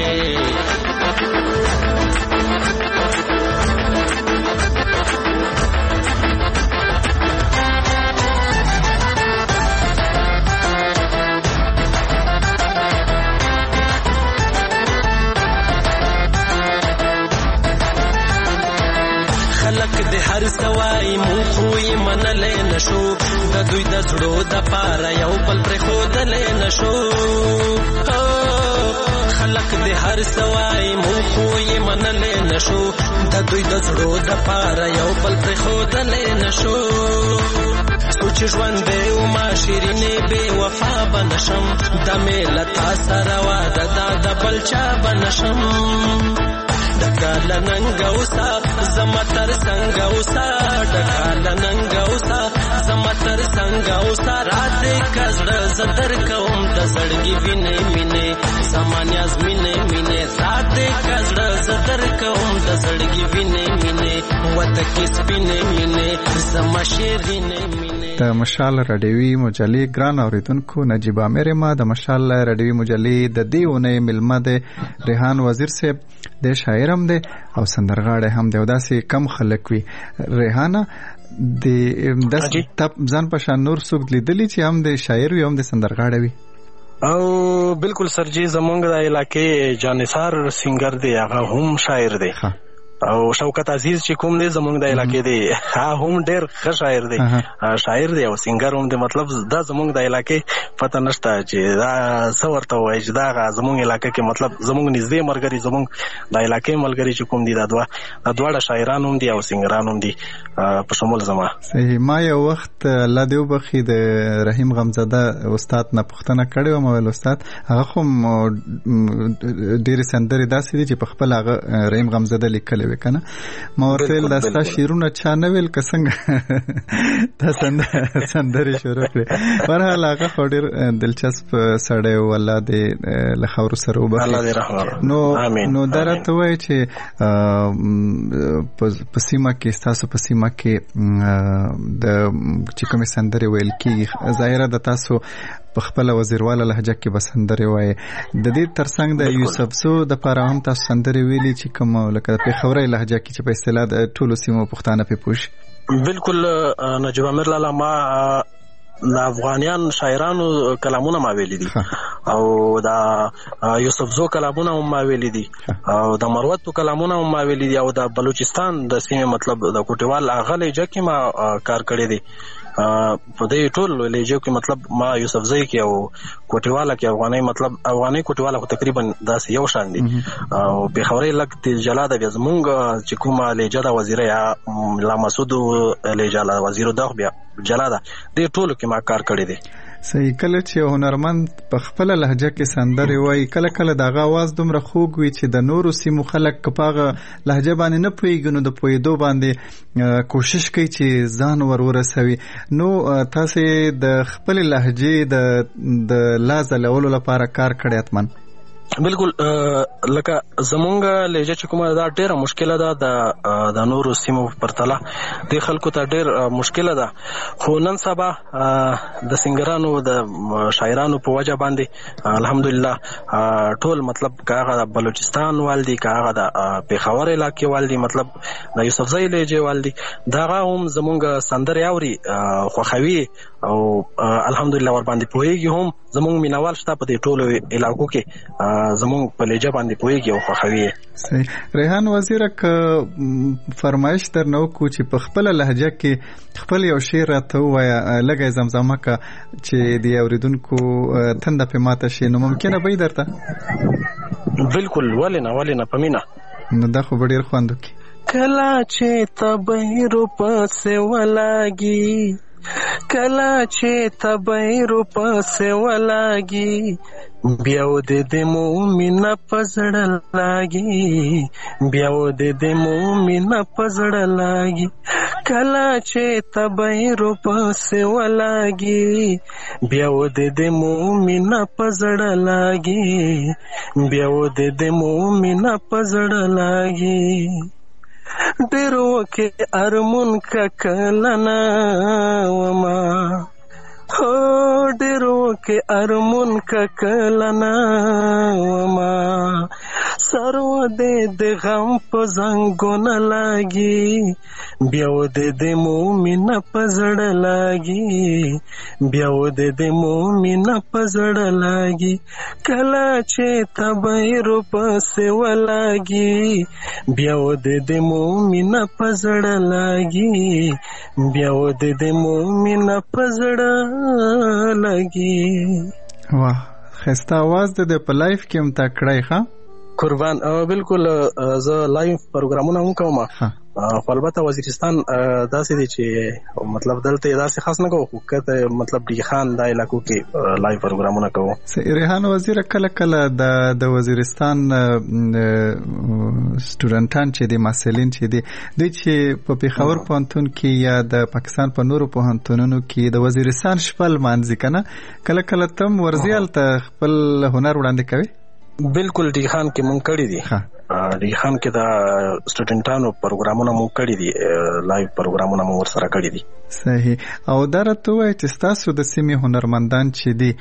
هر سوای مو خوې منلې نشو د دوی د زړو د پاره یو بل پر خودلې نشو خلق د هر سوای مو خوې منلې نشو د دوی د زړو د پاره یو بل پر خودلې نشو سوچ ژوند دی او ما شیرینه بے وفا بنشم د ملتا سره واده د بلچا بنشم دکال ننګوسا زمتر څنګهوسا دکال ننګوسا زمتر څنګهوسا رات کزړه زدر کوم د زړګي وینه مینه سمانیاز مینه مینه رات کزړه زدر کوم د زړګي وینه مینه وته کې سپینه مینه زما شیرینه مینه د مشال رادیوي مجلې ګران اوریدونکو نجیب عامر ما د مشال رادیوي مجلې د دیونه ملمه د ریحان وزیر صاحب د شاعرم دی او سندرغاړی هم دی او داسې کم خلک وي ریحانه د ځان په شان نور څوک لیدلی چې هم د شاعر وي هم د سندرغاړی وي او بالکل سرجی زمونږ د علاقې جانثار سنگر دی هغه هم شاعر دی او شوکت عزیز چې کوم دی زمونږ د علاقې دی هم ډېر ښه شاعر دی شاعر دی او سنگر هم دی مطلب دا زمونږ د علاقې پته نشته چې دا څه ورته وایي چې دا زمونږ علاقې کې مطلب زمونږ نږدې ملګري زمونږ د علاقې ملګري چې کوم دي دا دواړه شاعران هم دي او سنګران هم دي په شمول زما صحیح ما یو وخت الله دې وبخي د رحیم غمزاده استاد نه پوښتنه کړې وم او استاد هغه خو ډېرې سندرې داسې دي چې په خپل هغه رحیم غمزاده لیکلې وي کنه ما ورته ویل دا ستا شعرونه چا نه ویل که څنګه دا سندرې شروع کړې برحال هغه خو ډېر دلچسپ سړی و الله دې له خاورو سره وبخي نو دا راته وایي چې په سیمه کې ستاسو په سیمه کې د چې کومې سندرې ویل کېږي ظاهره د تاسو په خپل وزیرواله لهجه کې به سندرې وایي د دې ترڅنګ د یوسفزو د پاره هم تاسو سندرې ویلي چې کوم لکه پېښوري لهجه کې چې په اصطلاح د ټولو سیمو پښتانه پې پوه شي بالکل نجیب عامر لالا ما د افغانیان شاعرانو کلامونه ما ویلي دي او د یوسفزو کلامونه هم ما ویلي دي او د مروتو کلامونه هم ما ویلي دي او د بلوچستان د سیمې مطلب د کوټوال هغه لهجه کې ما کار کړی دی په دې ټول لهجو کې مطلب ما یوسفزی کې او کوټواله کې افغاني مطلب افغاني کوټواله خو تقریبا داسې یو شان دي او پېښوري لکه جلاده بیا زمونږ چې کومه لهجه د وزیره یا لا مسعود لهجه لا وزیر د بیا جلاده دې ټول کې ما کار کړی دی صحیح. کله چې هنرمند په خپل لهجه کې سندرې وایي کله کله دغه आवाज دومره خوږ وي چې د نورو سیمو خلک کپاغه لهجه باندې نه پوهیږي نو د پوهېدو باندې کوشش کوي چې ځان ورسوي. نو تاسو د خپل لهجې د لازلولو لپاره کار کړی اتمن؟ بالکل لکه زمونږ لهجه چې کومه دا ډیره مشکله ده د نورو سیمو پرتله د خلکو ته ډیر مشکله ده. خو نن سبا د سنگرانو د شاعرانو په وجه باندې الحمدلله ټول مطلب که هغه د بلوچستان والدي که هغه د پیښور علاقې والدي مطلب د یوسفزۍ لهجې والدي دغه هم زمونږ سندرې اوري خوښوي او الحمدلله ور باندې پوهیږي. هم زمونږ مینوال شته په دې ټولو علاقو کې زمونږ په لهجه باندې پوهیږي او خوښوي. صحیح. ریحان وزیره که فرمایش درنه وکړو چې په خپله لهجه کې خپل یو شعر راته ووایه لږه زمزمه که چې د اوریدونکو تنده پې ماته شي نو ممکنه به یې درته؟ بالکل ولې نه په مینه. نو دا خو به ډېر خوند وکړي. کله چې تبهیرو پسې ولاږي کله چې تبهیرو پسې ولاږي بیا د مومنه په زړه لاږي بیا د مومنه په زړه لاږي کله چې تبهیرو پسې ولاږي بیا د مومنه په زړه لاږي بیا د مومنه په زړه لاږي ډېرو کې ارمون ککلنا وما هو ډېرو کې ارمون ککلنا وما سرو د غم په زنګونه لاږي بیا د مومنه په زړه لاږي بیا د مومنه په زړه لاږي کله چې تبهیرو پسې ولاږي بیا د مومنه په زړه لاږي بیا د مومنه په زړه لاږي. واه خسته आवाज د په لایف کې هم تا کړی ښه قربان. بالکل زه لایف پروګرامونه هم کوم خو البته وزیرستان داسې دی چې مطلب دلته داسې خاص نه کوو خو کته مطلب ډی خان د علاقو کې لایف پروګرامونه کوو. ریحان وزیر کله کله د وزیرستان سټوډنټان چې دي محصلین چې دي دوی چې په پیښور پوهنتون کې یا د پاکستان په نورو پوهنتونونو کې د وزیرستان شپه لمانځي کنه کله کله تم ورزیال ته خپل هنر وړاندې کوي؟ بالکل ډی خان کې مونږ کړی دي ډی خان کې د سټوډنټانو پروګرامونه مونږ کړی دي لایو پروګرامونه مونږ ورسره کړی دي. صحیح. او دا راته وایي چې ستاسو د سیمې هنرمندان چې دي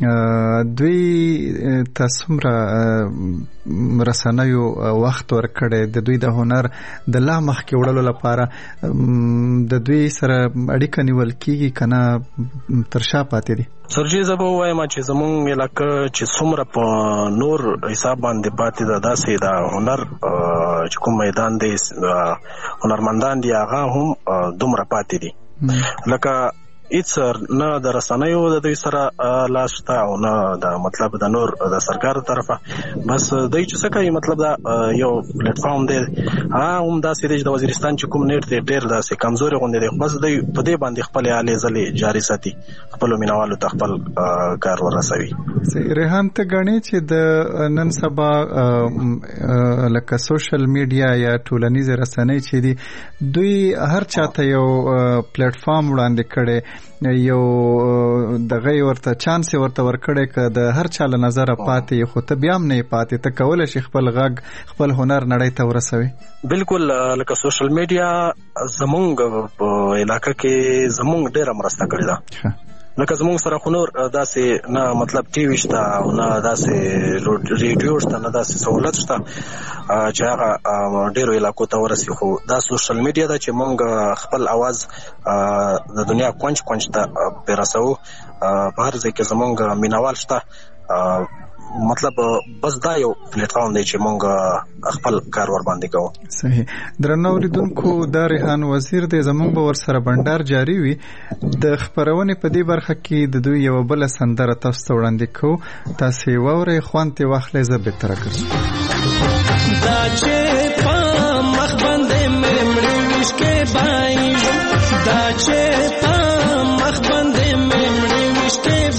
دوی تاسو څومره رسنیو وخت ورکړی د دوی د هنر د لا مخکې وړلو لپاره د دوی سره اړیکه نیول کیږي کنه تر شا پاتې دي؟ سرجی زه به ووایم چې زمونږ علاقه چې څومره په نور حساب باندې پاتې ده داسې د هنر چې کوم میدان دی هنرمندان دي هغه هم دومره پاتې دي لکه هیڅ نه د رسنیو د دوی سره لاس شته او نه د مطلب د نور د سرکار طرفه بس دوی چې څه کوي مطلب دا یو پلیټ فارم دی هم داسې دی چې د وزیرستان چې کوم نیټ دی ډېر داسې کمزوري غوندې دی بس دوی په دې باندې خپلې هلې ځلې جاري ساتي خپلو مینوالو ته خپل کار ورسوي. ریحان ته ګڼې چې د نن سبا لکه سوشل میډیا یا ټولنیزې رسنۍ چې دي دوی هر چاته یو پلیټ فارم وړاندې کړی یو دغه ورته چانس ورته ورکړی که د هر چا له نظره پاتې خو ته بیا هم نه پاتې ته کولی شي خپل غږ خپل هنر نړۍ ته ورسوي. بالکل لکه سوشل میډیا زمونږ په علاقه کې زمونږ ډېره مرسته کړې ده لکه زمونږ سره خو نور داسې نه مطلب ټي وي شته او نه داسې ریډیو شته نه داسې سهولت شته چې هغه ډېرو علاقو ته ورسي خو دا سوشل میډیا ده چې مونږ خپل اواز د دنیا کونج کونج ته پرې رسوو په هر ځای کې زمونږ مینوال شته مطلب بس دا یو پلیټ فارم دی چې مونږ خپل کار ور باندې کوو. صحیح. درنو اوریدونکو دا ریحان وزیر دی زمونږ به ورسره بنډار جاری وي د خپرونې په دې برخه کې د دوی یو بله سندره تاسو ته وړاندې کوو تاسو یې واورئ خوند ترې واخلئ زه بهتره ګرځم دا چې په مخ باندې مې مړې وشکې بایي دا چې په مخ باندې مې مړې وشکې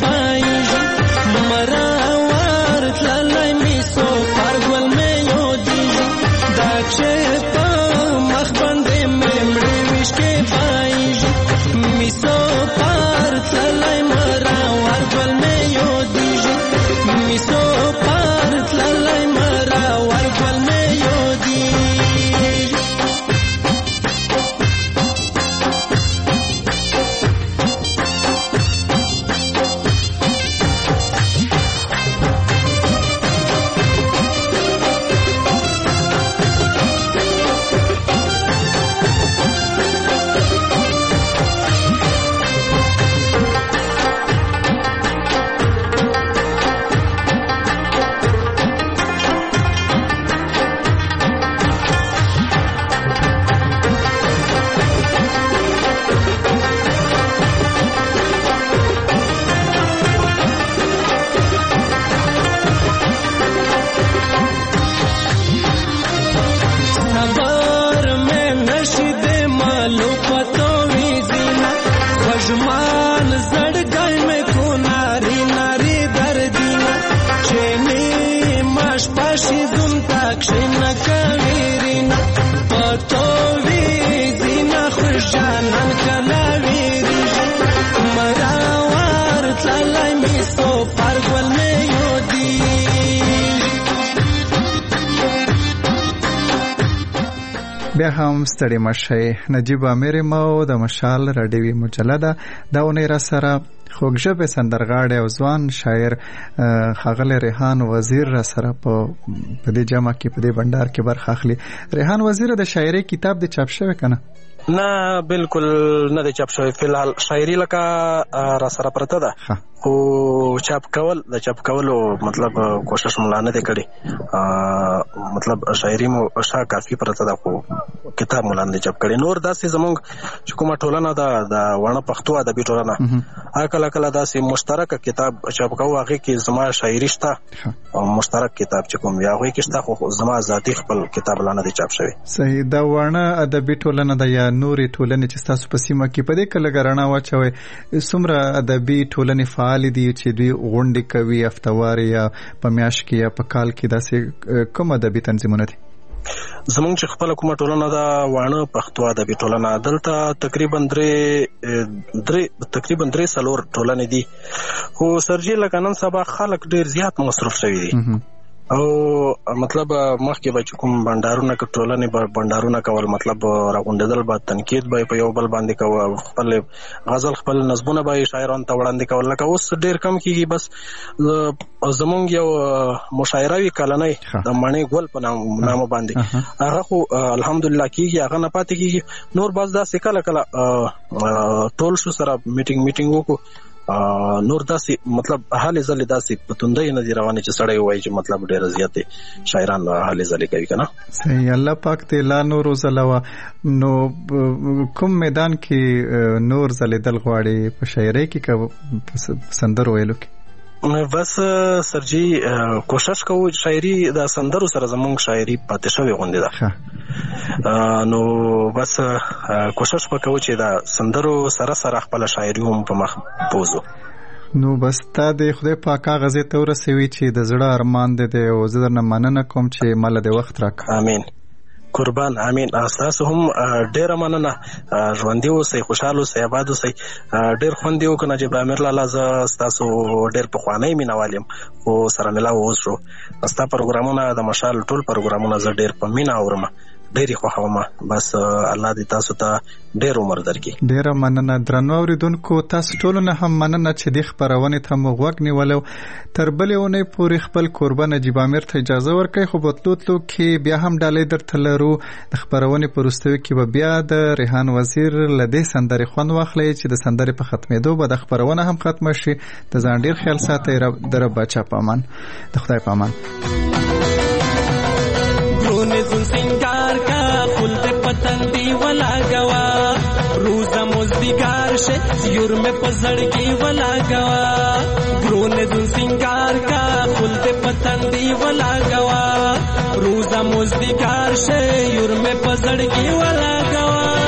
بیا هم ستړي مشي. نجیب امیر مو د مشال راډیوي مجله دا ونې را سره خوږژبې سندرغاړی او ځوان شاعر ښاغلی ریحان وزیر را سره په دې جمع کې په دې بنډار کې برخه اخلي. ریحان وزیر د شاعرۍ کتاب د چاپ شوی که نه؟ نه بالکل نه دی چاپ شوی. فلحال شاعري لکه را سره پرته ده خو چاپ کولو مطلب کوشش ملا نه دی کړی. مطلب شاعري مو شا کافي پرته ده خو کتاب ملا نه دی چاپ کړی. نور داسې زمونږ چې کومه ټولنه ده د وړه پښتو ادبي ټولنه کله کله داسې مشترک کتاب چاپ کوو هغې کې زما شاعري شته او مشترک کتاب چې کوم یا هغوی کې شته خو زما ذاتي خپل کتاب لا نه دی چاپ شوی. صحیح. د وړه ادبي ټولنه ده یا نورې ټولنې چې ستاسو په سیمه کې په دې کې لږه رڼا واچوئ څومره ادبي ټولنې فعالې دي چې دوی غونډې کوي هفتوارې یا په میاشت کې یا په کال کې داسې کوم ادبي تنظیمونه دي؟ زمونږ چې خپله کومه ټولنه ده واڼه پښتو ادبي ټولنه دلته تقریبا درې څلور ټولنې دي خو سرجي لکه نن سبا خلک ډېر زیات مصروف شوي دي او مطلب مخکې به چې کوم بنډارونه ټولنې به بنډارونه کول مطلب راغونډېدل به تنقید به په یو بل باندې کوه خپل غزل خپل نظمونه به شاعرانو ته وړاندې کول لکه اوس ډېر کم کېږي. بس زمونږ یو مشاعره وي کلنۍ د مڼې ګل په نامه باندې هغه خو الحمدلله کېږي هغه نه پاتې کېږي. نور بس داسې کله کله ټول شو سره میټینګ وکړو نور داسې مطلب حالې ځلې داسې په توندۍ نه دي روانې چې سړی ووایي چې مطلب ډېره زیاتې شاعران حالې ځلې کوي که نه. صحیح. الله پاک دې لا نور وځلوه. نو کوم میدان کې نور ځلېدل غواړي په شاعرۍ کې که په سندرو ویلو کې؟ بس سرجي کوشش کوو شاعري د سندرو سره زمونږ شاعري پاتې شوې غوندې ده نو بس کوشش وکړو چې د سندرو سره سره خپل شاعري هم په مخ بوزو. نو بس تا د خدای پاک غزې ته ورسوي چې د زړه ارمان دې او زه درنه مننه کوم چې مال دې وخت راک. امين قربان. امين. تاسو هم ډیره مننه. ژوندي اوسئ، خوشاله اوسئ، آباد اوسئ. ډیر خوند یو کنه جبر امیر لاله ز تاسو ډیر په خوانې مینوالم او سره ملاو اوس شو. استا پروګرامونه د مشال ټول پروګرامونه ز ډیر په مینا اورم ډېری خوښوم. بس الله دې تاسو ته ډېر عمر درکړي. ډېره مننه. درنو اورېدونکو تاسو ټولو نه هم مننه چې د خبرونې ته مو غوږ نیولو. تر بلې اونۍ پورې خپل کوربه نجیب امیر ته اجازه ورکړئ خو په تلو کې بیا هم ډالۍ درته لرو. د خبرونې په وروستیو کې به بیا د ریحان وزیر له دې سندرې خوند واخلئ چې د سندرې په ختمېدو به د خبرونه هم ختمه شي. د ځان ډېر خیال ساتئ. د رب بچا په امان. د خدای په امان. سنگار کا فل دے پتندی ولا گوا روزا مزدگار شے یور میں پزڑگی ولا گوا گرون دن سنگار کا فل دے پتندی ولا گوا روزا مزدگار شے یور میں پزڑگی ولا گوا